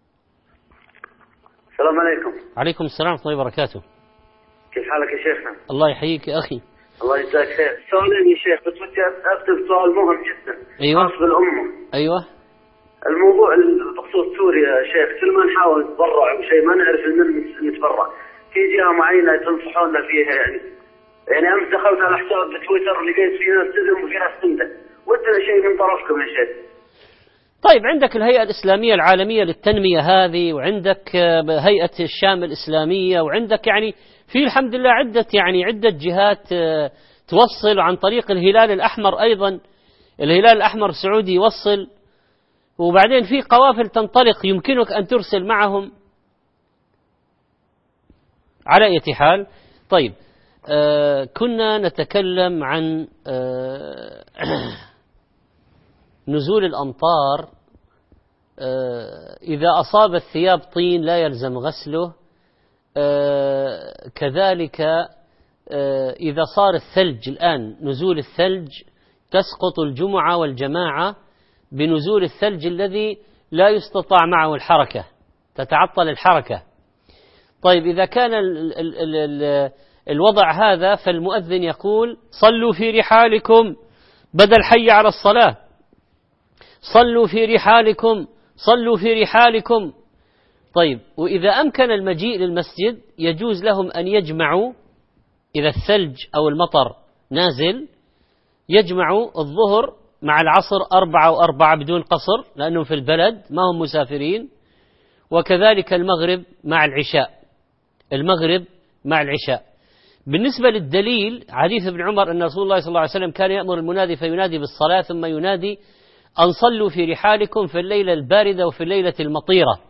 Speaker 15: السلام عليكم.
Speaker 4: عليكم السلام ورحمة الله وبركاته.
Speaker 15: كيف حالك يا شيخنا؟
Speaker 4: الله يحييك يا أخي.
Speaker 15: الله يجزاك خير. سؤالين يا شيخ، بس بدي أسأل سؤال مهم جدا.
Speaker 4: أيوه.
Speaker 15: خاص بالأمة.
Speaker 4: أيوه.
Speaker 15: الموضوع بخصوص سوريا يا شيخ، كل ما نحاول نتبرع بشيء ما نعرف من نتبرع. في جهة معينة تنصحونا فيها يعني. يعني أمس دخلت على حساب بتويتر لقيت في ناس تزم وفي ناس تمدح. ودنا شيء من طرفكم يا شيخ.
Speaker 4: طيب عندك الهيئة الإسلامية العالمية للتنمية هذه، وعندك هيئة الشام الإسلامية، وعندك يعني في الحمد لله عدة يعني عدة جهات توصل عن طريق الهلال الأحمر أيضا. الهلال الأحمر السعودي يوصل، وبعدين في قوافل تنطلق يمكنك أن ترسل معهم. على أي حال. طيب آه كنا نتكلم عن آه نزول الأمطار. آه إذا أصاب الثياب طين لا يلزم غسله. آه كذلك آه إذا صار الثلج الآن نزول الثلج تسقط الجمعة والجماعة بنزول الثلج الذي لا يستطاع معه الحركة، تتعطل الحركة. طيب إذا كان ال ال ال ال الوضع هذا فالمؤذن يقول صلوا في رحالكم بدل حي على الصلاة، صلوا في رحالكم، صلوا في رحالكم. طيب وإذا أمكن المجيء للمسجد يجوز لهم أن يجمعوا، إذا الثلج أو المطر نازل يجمعوا الظهر مع العصر أربعة وأربعة بدون قصر لأنهم في البلد ما هم مسافرين، وكذلك المغرب مع العشاء، المغرب مع العشاء. بالنسبة للدليل حديث ابن عمر أن رسول الله صلى الله عليه وسلم كان يأمر المنادي فينادي بالصلاة ثم ينادي أن صلوا في رحالكم في الليلة الباردة وفي الليلة المطيرة.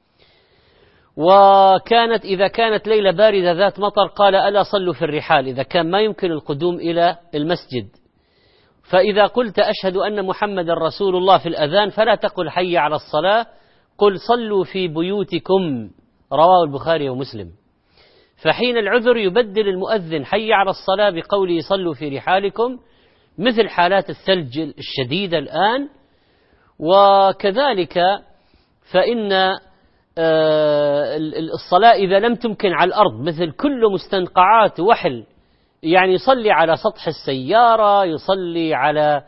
Speaker 4: وكانت إذا كانت ليلة باردة ذات مطر قال ألا صلوا في الرحال إذا كان ما يمكن القدوم إلى المسجد. فإذا قلت أشهد أن محمد رسول الله في الأذان فلا تقل حي على الصلاة، قل صلوا في بيوتكم، رواه البخاري ومسلم. فحين العذر يبدل المؤذن حي على الصلاة بقوله صلوا في رحالكم، مثل حالات الثلج الشديدة الآن. وكذلك فإن الصلاة إذا لم تمكن على الأرض مثل كل مستنقعات وحل، يعني يصلي على سطح السيارة، يصلي على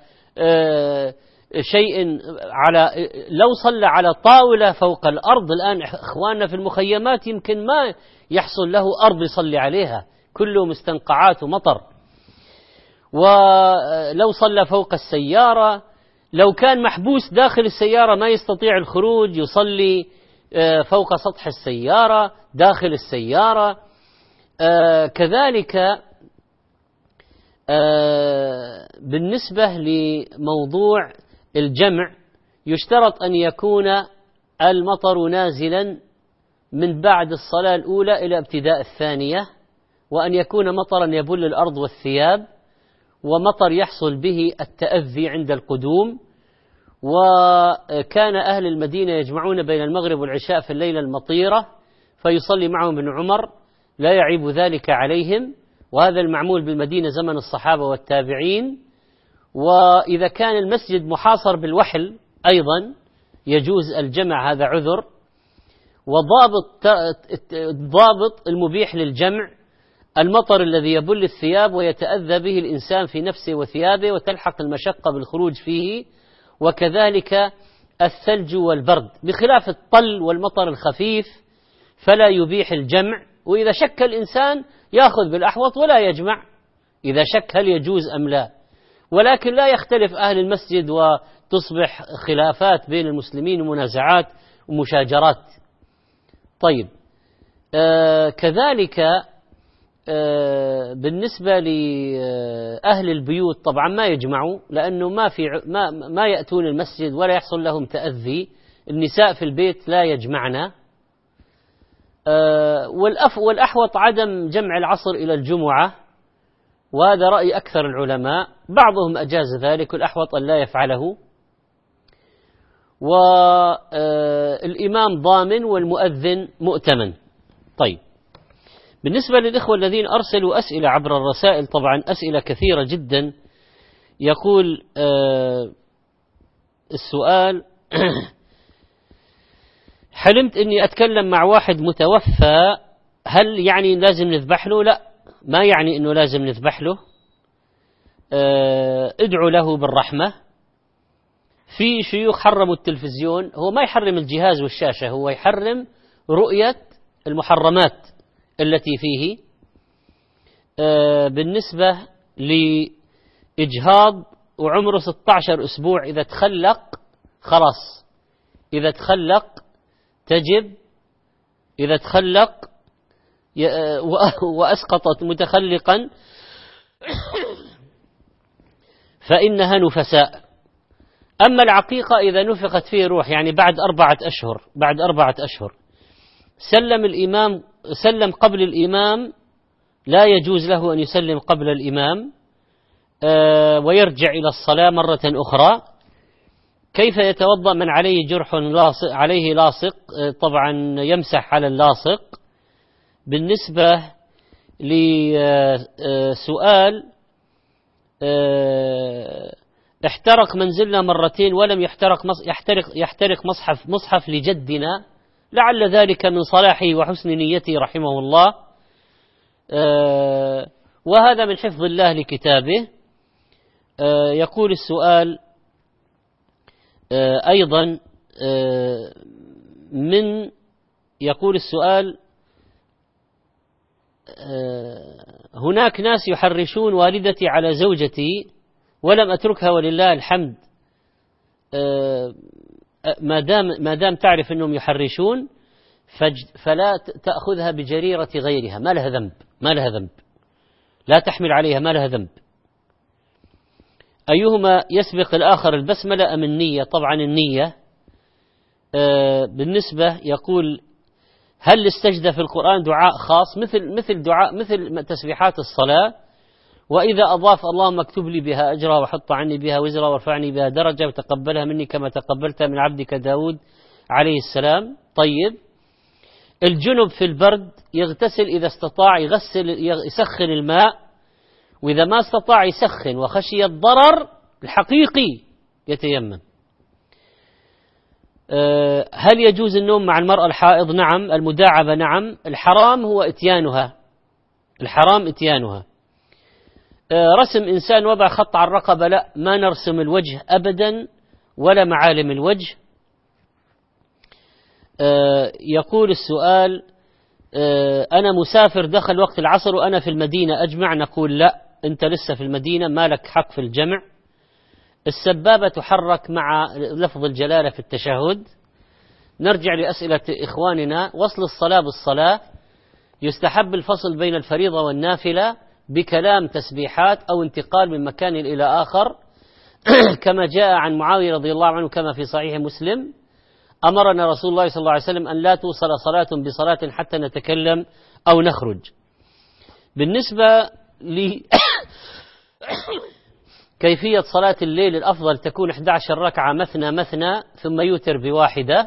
Speaker 4: شيء، على لو صلى على طاولة فوق الأرض. الآن إخواننا في المخيمات يمكن ما يحصل له أرض يصلي عليها، كله مستنقعات ومطر. ولو صلى فوق السيارة، لو كان محبوس داخل السيارة ما يستطيع الخروج، يصلي فوق سطح السيارة داخل السيارة. كذلك بالنسبة لموضوع الجمع، يشترط أن يكون المطر نازلا من بعد الصلاة الأولى إلى ابتداء الثانية، وأن يكون مطرا يبل الأرض والثياب، ومطر يحصل به التأذي عند القدوم. وكان أهل المدينة يجمعون بين المغرب والعشاء في الليلة المطيرة فيصلي معهم ابن عمر، لا يعيب ذلك عليهم، وهذا المعمول بالمدينة زمن الصحابة والتابعين. وإذا كان المسجد محاصر بالوحل أيضا يجوز الجمع، هذا عذر. وضابط ضابط المبيح للجمع المطر الذي يبل الثياب ويتأذى به الإنسان في نفسه وثيابه وتلحق المشقة بالخروج فيه، وكذلك الثلج والبرد، بخلاف الطل والمطر الخفيف فلا يبيح الجمع. وإذا شك الإنسان يأخذ بالأحوط ولا يجمع إذا شك هل يجوز أم لا، ولكن لا يختلف أهل المسجد وتصبح خلافات بين المسلمين ومنازعات ومشاجرات. طيب، آه كذلك آه بالنسبة لأهل البيوت طبعا ما يجمعوا، لأنه ما في ما ما يأتون المسجد ولا يحصل لهم تأذي. النساء في البيت لا يجمعنا. آه والأف والأحوط عدم جمع العصر إلى الجمعة، وهذا رأي أكثر العلماء، بعضهم أجاز ذلك والأحوط أن لا يفعله. والإمام ضامن والمؤذن مؤتمن. طيب، بالنسبة للإخوة الذين أرسلوا أسئلة عبر الرسائل، طبعا أسئلة كثيرة جدا. يقول آه السؤال حلمت أني أتكلم مع واحد متوفى، هل يعني لازم نذبح له؟ لا، ما يعني أنه لازم نذبح له. آه ادعو له بالرحمة. في شيوخ حرموا التلفزيون، هو ما يحرم الجهاز والشاشة، هو يحرم رؤية المحرمات التي فيه. آه بالنسبة لإجهاض وعمره ستة عشر أسبوع، إذا تخلق خلاص، إذا تخلق تجب، إذا تخلق وأسقطت متخلقا فإنها نفساء. أما العقيقة إذا نفخت فيه روح، يعني بعد أربعة أشهر بعد أربعة أشهر سلم الإمام سلم قبل الإمام، لا يجوز له أن يسلم قبل الإمام آه ويرجع إلى الصلاة مرة أخرى. كيف يتوضأ من عليه جرح لاصق عليه لاصق؟ آه طبعا يمسح على اللاصق. بالنسبة لسؤال آه احترق منزلنا مرتين ولم يحترق يحترق يحترق مصحف مصحف لجدنا، لعل ذلك من صلاحه وحسن نيته رحمه الله، آه وهذا من حفظ الله لكتابه. آه يقول السؤال آه أيضا آه من يقول السؤال آه هناك ناس يحرشون والدتي على زوجتي ولم أتركها ولله الحمد. آه ما دام ما دام تعرف أنهم يحرشون فلا تأخذها بجريرة غيرها، ما لها ذنب ما لها ذنب لا تحمل عليها، ما لها ذنب. أيهما يسبق الآخر، البسملة أم النية؟ طبعا النية. آه بالنسبة يقول هل الاستجدة في القرآن دعاء خاص مثل مثل دعاء مثل تسبيحات الصلاة؟ وإذا أضاف اللهم اكتب لي بها أجرا وحط عني بها وزرا وارفعني بها درجة وتقبلها مني كما تقبلتها من عبدك داود عليه السلام. طيب، الجنب في البرد يغتسل إذا استطاع، يغسل يسخن الماء، وإذا ما استطاع يسخن، وخشي الضرر الحقيقي يتيمم. أه هل يجوز النوم مع المرأة الحائض؟ نعم. المداعبة نعم. الحرام هو اتيانها، الحرام اتيانها. أه رسم إنسان وضع خط على الرقبة، لا، ما نرسم الوجه أبدا ولا معالم الوجه. أه يقول السؤال أنا مسافر دخل وقت العصر وأنا في المدينة أجمع، نقول لا، أنت لسه في المدينة ما لك حق في الجمع. السبابة تحرك مع لفظ الجلالة في التشهد. نرجع لأسئلة إخواننا. وصل الصلاة بالصلاة، يستحب الفصل بين الفريضة والنافلة بكلام تسبيحات أو انتقال من مكان إلى آخر كما جاء عن معاوية رضي الله عنه كما في صحيح مسلم: أمرنا رسول الله صلى الله عليه وسلم أن لا توصل صلاة بصلاة حتى نتكلم أو نخرج. بالنسبة ل كيفية صلاة الليل، الأفضل تكون إحدى عشرة ركعة مثنى مثنى ثم يوتر بواحدة.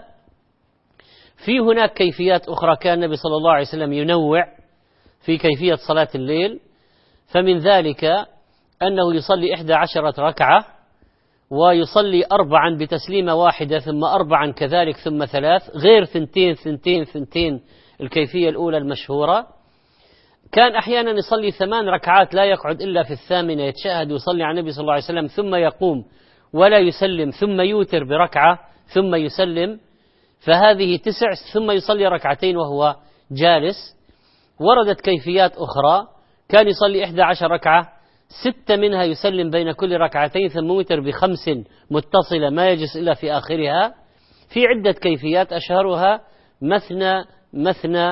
Speaker 4: في هناك كيفيات أخرى كان النبي صلى الله عليه وسلم ينوع في كيفية صلاة الليل، فمن ذلك أنه يصلي إحدى عشرة ركعة ويصلي أربعا بتسليمة واحدة ثم أربعا كذلك ثم ثلاث، غير ثنتين ثنتين ثنتين الكيفية الأولى المشهورة. كان أحيانا يصلي ثمان ركعات لا يقعد إلا في الثامنة، يتشهد ويصلي على النبي صلى الله عليه وسلم ثم يقوم ولا يسلم ثم يوتر بركعة ثم يسلم، فهذه تسع، ثم يصلي ركعتين وهو جالس. وردت كيفيات أخرى، كان يصلي إحدى عشر ركعة ستة منها يسلم بين كل ركعتين ثم يوتر بخمس متصلة ما يجلس إلا في آخرها. في عدة كيفيات أشهرها مثنى مثنى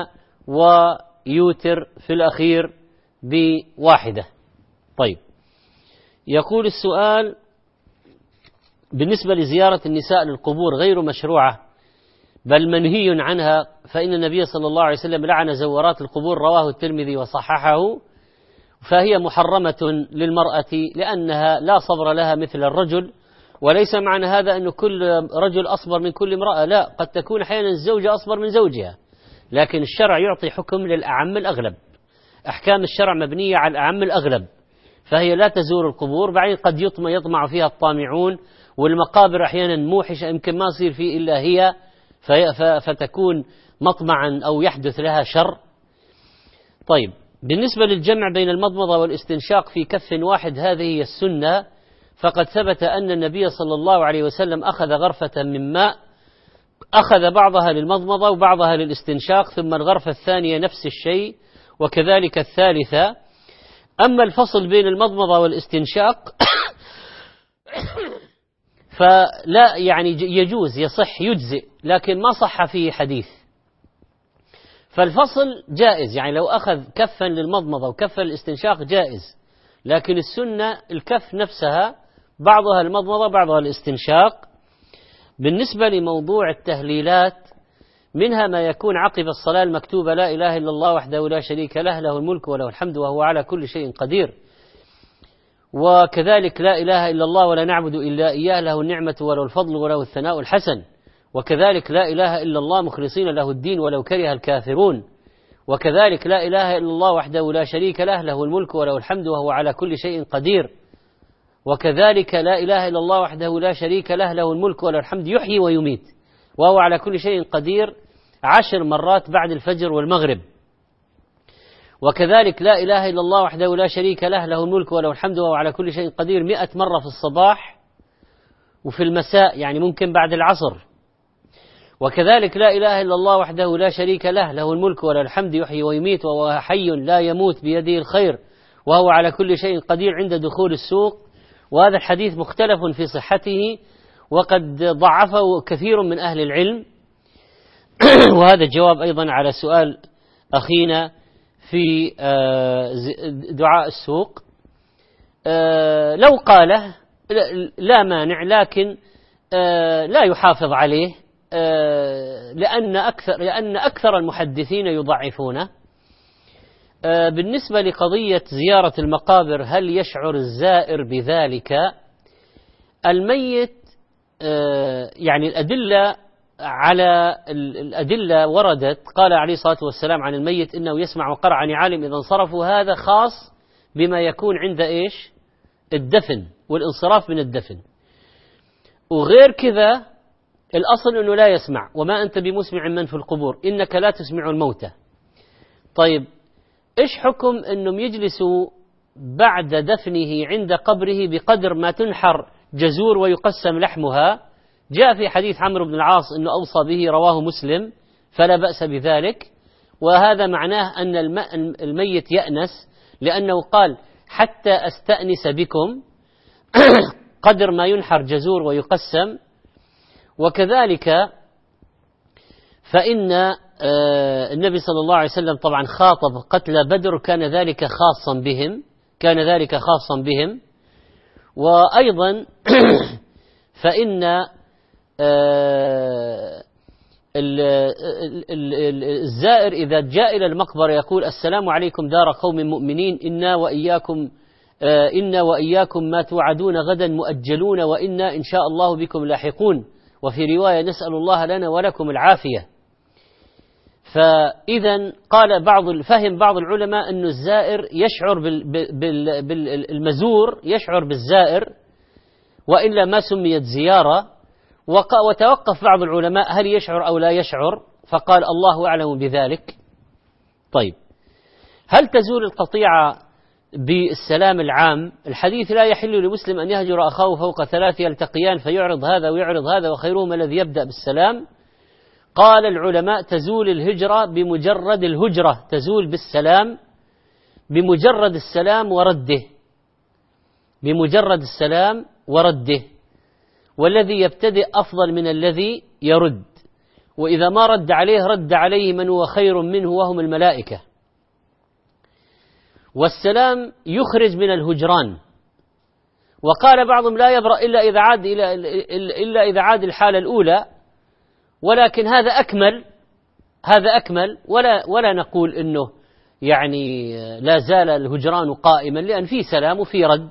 Speaker 4: ويوتر في الأخير بواحدة. طيب، يقول السؤال: بالنسبة لزيارة النساء للقبور غير مشروعة بل منهي عنها، فإن النبي صلى الله عليه وسلم لعن زوارات القبور، رواه الترمذي وصححه، فهي محرمة للمرأة لأنها لا صبر لها مثل الرجل. وليس معنى هذا أن كل رجل أصبر من كل امرأة، لا، قد تكون أحيانا الزوجة أصبر من زوجها، لكن الشرع يعطي حكم للأعم الأغلب. أحكام الشرع مبنية على الأعم الأغلب، فهي لا تزور القبور. بعدين قد يطمع, يطمع فيها الطامعون، والمقابر أحيانا موحشة يمكن ما يصير فيه إلا هي، فتكون مطمعا أو يحدث لها شر. طيب، بالنسبة للجمع بين المضمضة والاستنشاق في كف واحد، هذه هي السنة، فقد ثبت أن النبي صلى الله عليه وسلم أخذ غرفة من ماء، أخذ بعضها للمضمضة وبعضها للاستنشاق، ثم الغرفة الثانية نفس الشيء، وكذلك الثالثة. أما الفصل بين المضمضة والاستنشاق فلا، يعني يجوز، يصح، يجزئ، لكن ما صح فيه حديث. فالفصل جائز، يعني لو أخذ كفا للمضمضة وكفا للاستنشاق جائز، لكن السنة الكف نفسها بعضها المضمضة بعضها الاستنشاق. بالنسبة لموضوع التهليلات، منها ما يكون عقب الصلاة المكتوبة: لا إله إلا الله وحده لا شريك له، له الملك وله الحمد وهو على كل شيء قدير. وكذلك لا إله إلا الله ولا نعبد إلا إياه، له النعمة وله الفضل وله الثناء الحسن. وكذلك لا إله إلا الله مخلصين له الدين ولو كره الكافرون. وكذلك لا إله إلا الله وحده لا شريك له، له الملك وله الحمد وهو على كل شيء قدير. وكذلك لا إله إلا الله وحده لا شريك له، له الملك وله الحمد يحيي ويميت وهو على كل شيء قدير، عشر مرات بعد الفجر والمغرب. وكذلك لا إله إلا الله وحده لا شريك له، له الملك وله الحمد وهو على كل شيء قدير، مئة مرة في الصباح وفي المساء، يعني ممكن بعد العصر. وكذلك لا إله إلا الله وحده لا شريك له، له الملك وله الحمد يحيي ويميت وهو حي لا يموت بيده الخير وهو على كل شيء قدير، عند دخول السوق. وهذا الحديث مختلف في صحته وقد ضعفه كثير من أهل العلم. وهذا جواب أيضا على سؤال أخينا في دعاء السوق. لو قاله لا مانع، لكن لا يحافظ عليه، لأن أكثر لأن أكثر المحدثين يضعفونه. بالنسبة لقضية زيارة المقابر، هل يشعر الزائر بذلك؟ الميت، يعني الأدلة على الأدلة وردت، قال عليه الصلاة والسلام عن الميت إنه يسمع وقرع نعالهم إذا انصرفوا. هذا خاص بما يكون عند إيش؟ الدفن والانصراف من الدفن. وغير كذا الأصل أنه لا يسمع، وما أنت بمسمع من في القبور إنك لا تسمع الموتى. طيب، إيش حكم أنهم يجلسوا بعد دفنه عند قبره بقدر ما تنحر جزور ويقسم لحمها؟ جاء في حديث عمرو بن العاص أنه أوصى به، رواه مسلم، فلا بأس بذلك. وهذا معناه أن الميت يأنس، لأنه قال حتى أستأنس بكم قدر ما ينحر جزور ويقسم. وكذلك فإن النبي صلى الله عليه وسلم طبعا خاطب قتلى بدر، كان ذلك خاصا بهم كان ذلك خاصا بهم وأيضا فإن الزائر إذا جاء إلى المقبرة يقول السلام عليكم دار قوم مؤمنين، إنا وإياكم إنا وإياكم ما توعدون غدا مؤجلون، وإنا إن شاء الله بكم لاحقون، وفي رواية نسأل الله لنا ولكم العافية. فإذا قال بعض فهم بعض العلماء أن الزائر يشعر بالمزور يشعر بالزائر، وإلا ما سميت زيارة. وتوقف بعض العلماء هل يشعر أو لا يشعر، فقال الله أعلم بذلك. طيب، هل تزول القطيعة بالسلام العام؟ الحديث لا يحل لمسلم أن يهجر أخاه فوق ثلاث يلتقيان فيعرض هذا ويعرض هذا وخيرهما الذي يبدأ بالسلام. قال العلماء تزول الهجرة بمجرد الهجرة، تزول بالسلام بمجرد السلام ورده بمجرد السلام ورده والذي يبتدئ أفضل من الذي يرد، وإذا ما رد عليه رد عليه من هو خير منه وهم الملائكة. والسلام يخرج من الهجران. وقال بعضهم لا يبرأ إلا إذا عاد إلى إلا إذا عاد الحالة الأولى، ولكن هذا أكمل هذا أكمل ولا ولا نقول إنه يعني لا زال الهجران قائما، لأن في سلام وفي رد.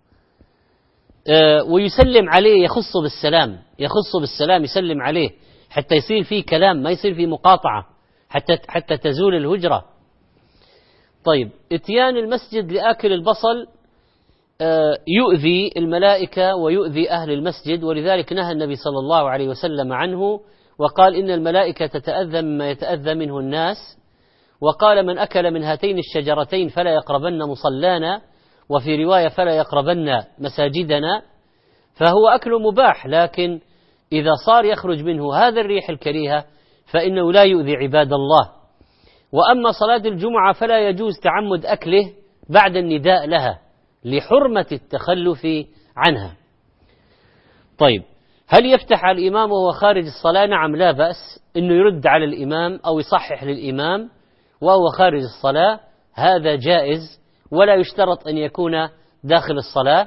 Speaker 4: ويسلم عليه، يخص بالسلام يخص بالسلام يسلم عليه حتى يصير فيه كلام، ما يصير فيه مقاطعة، حتى حتى تزول الهجرة. طيب، اتيان المسجد لآكل البصل يؤذي الملائكة ويؤذي أهل المسجد، ولذلك نهى النبي صلى الله عليه وسلم عنه، وقال إن الملائكة تتأذى مما يتأذى منه الناس. وقال من أكل من هاتين الشجرتين فلا يقربن مصلانا، وفي رواية فلا يقربن مساجدنا. فهو أكل مباح، لكن إذا صار يخرج منه هذا الريح الكريهة فإنه لا يؤذي عباد الله. وأما صلاة الجمعة فلا يجوز تعمد أكله بعد النداء لها لحرمة التخلف عنها. طيب، هل يفتح على الإمام وهو خارج الصلاة؟ نعم، لا بأس إنه يرد على الإمام أو يصحح للإمام وهو خارج الصلاة، هذا جائز، ولا يشترط أن يكون داخل الصلاة.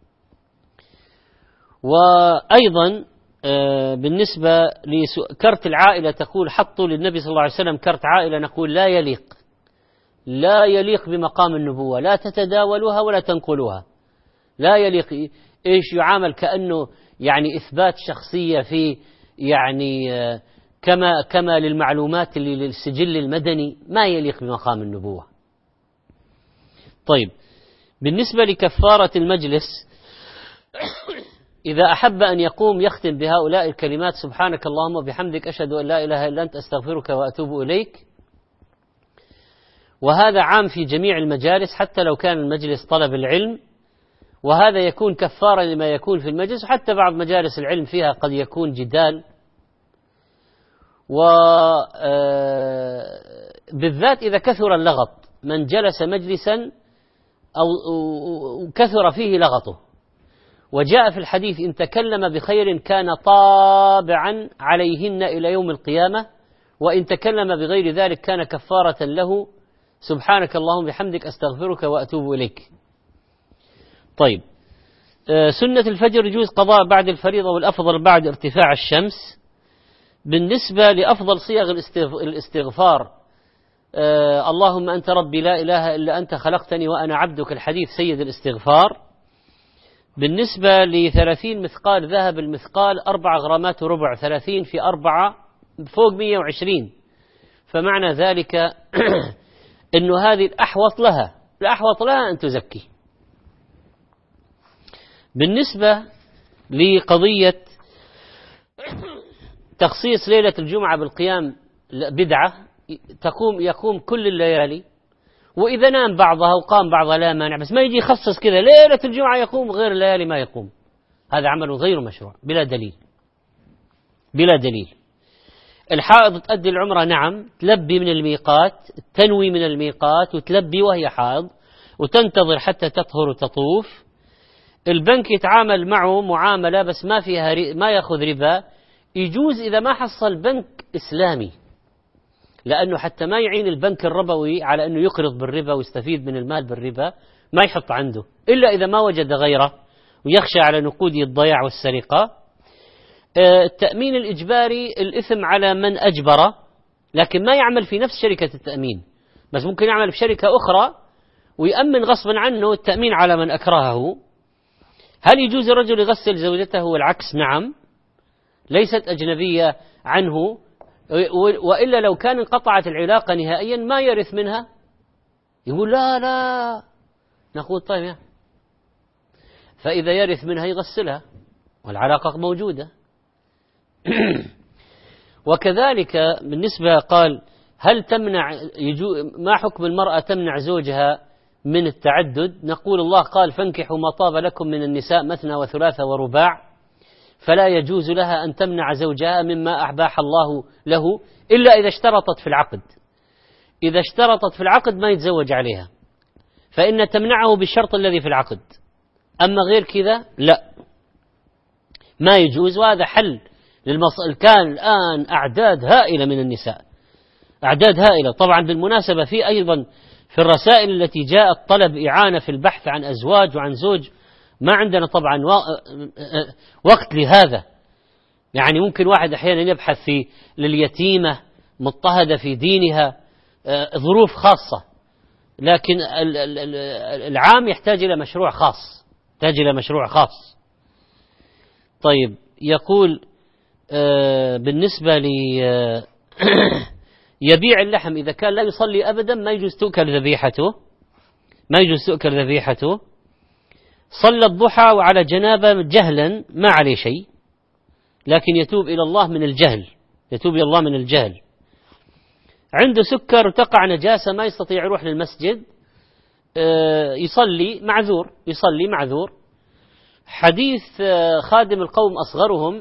Speaker 4: وأيضا بالنسبة لكرت العائلة تقول حطوا للنبي صلى الله عليه وسلم كرت عائلة، نقول لا يليق لا يليق بمقام النبوة، لا تتداولوها ولا تنقلوها، لا يليق. إيش يعامل كأنه يعني إثبات شخصية في يعني كما كما للمعلومات اللي للسجل المدني، ما يليق بمقام النبوة. طيب، بالنسبة لكفارة المجلس، إذا أحب أن يقوم يختم بهؤلاء الكلمات سبحانك اللهم وبحمدك أشهد أن لا إله إلا أنت أستغفرك وأتوب إليك. وهذا عام في جميع المجالس حتى لو كان المجلس طلب العلم، وهذا يكون كفارا لما يكون في المجلس. حتى بعض مجالس العلم فيها قد يكون جدال، وبالذات إذا كثر اللغط، من جلس مجلسا أو كثر فيه لغطه. وجاء في الحديث إن تكلم بخير كان طابعا عليهن إلى يوم القيامة، وإن تكلم بغير ذلك كان كفارة له سبحانك اللهم بحمدك أستغفرك وأتوب إليك. طيب، سنة الفجر يجوز قضاء بعد الفريضة، والأفضل بعد ارتفاع الشمس. بالنسبة لأفضل صيغ الاستغفار، آه اللهم أنت ربي لا إله إلا أنت خلقتني وأنا عبدك، الحديث سيد الاستغفار. بالنسبة لثلاثين مثقال ذهب، المثقال أربع غرامات وربع، ثلاثين في أربعة فوق مية وعشرين، فمعنى ذلك أنه هذه الأحوط لها الأحوط لها أن تزكي. بالنسبة لقضية تخصيص ليلة الجمعة بالقيام بدعة، تقوم يقوم كل الليالي، وإذا نام بعضها وقام بعضها لا مانع، بس ما يجي يخصص كذا ليلة الجمعة يقوم غير الليالي ما يقوم، هذا عمل غير مشروع بلا دليل بلا دليل. الحائض تؤدي العمرة نعم، تلبي من الميقات، تنوي من الميقات وتلبي وهي حائض وتنتظر حتى تطهر وتطوف. البنك يتعامل معه معاملة بس ما فيها ري... ما يأخذ ربا، يجوز إذا ما حصل بنك إسلامي، لأنه حتى ما يعين البنك الربوي على أنه يقرض بالربا ويستفيد من المال بالربا ما يحط عنده، إلا إذا ما وجد غيره ويخشى على نقوده الضياع والسرقة. التأمين الإجباري الإثم على من أجبره، لكن ما يعمل في نفس شركة التأمين، بس ممكن يعمل في شركة أخرى ويأمن غصبا عنه، التأمين على من أكرهه. هل يجوز الرجل يغسل زوجته والعكس؟ نعم، ليست أجنبية عنه، وإلا لو كان انقطعت العلاقة نهائيا ما يرث منها. يقول لا لا، نقول طيب يعني. فإذا يرث منها يغسلها والعلاقة موجودة. وكذلك بالنسبة قال هل تمنع يجو ما حكم المرأة تمنع زوجها من التعدد؟ نقول الله قال فانكحوا ما طاب لكم من النساء مثنى وثلاث ورباع، فلا يجوز لها أن تمنع زوجها مما أباح الله له إلا إذا اشترطت في العقد. إذا اشترطت في العقد ما يتزوج عليها، فإن تمنعه بالشرط الذي في العقد، أما غير كذا لا، ما يجوز. وهذا حل للمص... كان الآن أعداد هائلة من النساء، أعداد هائلة. طبعا بالمناسبة في أيضا في الرسائل التي جاءت طلب إعانة في البحث عن أزواج وعن زوج، ما عندنا طبعا وقت لهذا. يعني ممكن واحد أحيانا يبحث في لليتيمة مضطهدة في دينها، ظروف خاصة، لكن العام يحتاج إلى مشروع خاص، يحتاج إلى مشروع خاص. طيب يقول بالنسبة لي يبيع اللحم إذا كان لا يصلي أبدا ما يجوز تؤكل ذبيحته، ما يجوز تؤكل ذبيحته. صلى الضحى وعلى جنابة جهلا ما عليه شيء، لكن يتوب إلى الله من الجهل، يتوب إلى الله من الجهل. عنده سكر وتقع نجاسة ما يستطيع يروح للمسجد، يصلي معذور، يصلي معذور. حديث خادم القوم أصغرهم،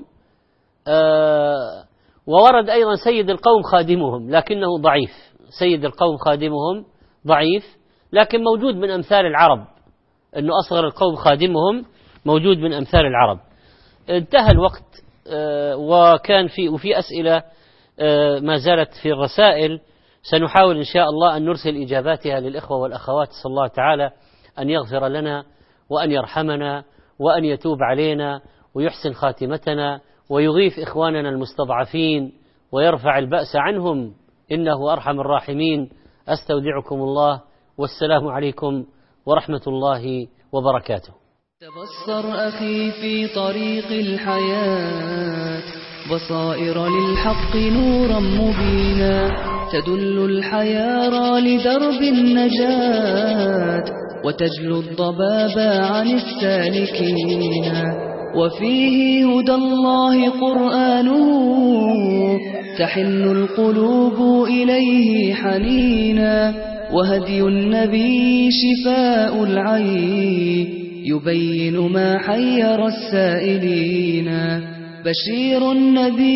Speaker 4: وورد أيضا سيد القوم خادمهم لكنه ضعيف، سيد القوم خادمهم ضعيف، لكن موجود من أمثال العرب، أنه أصغر القوم خادمهم موجود من أمثال العرب. انتهى الوقت، وكان في وفي أسئلة ما زالت في الرسائل، سنحاول إن شاء الله أن نرسل إجاباتها للإخوة والأخوات. صلى الله تعالى أن يغفر لنا وأن يرحمنا وأن يتوب علينا ويحسن خاتمتنا ويغيث إخواننا المستضعفين ويرفع البأس عنهم، إنه أرحم الراحمين. أستودعكم الله، والسلام عليكم ورحمة الله وبركاته.
Speaker 1: تبصر أخي في طريق الحياة، بصائر للحق نورا مبينا، تدل الحيارى لدرب النجاة، وتجلو الضباب عن السالكين. وفيه هدى الله قرآنه، تحن القلوب إليه حنينا، وهدي النبي شفاء العين، يبين ما حير السائلين. بشير النبي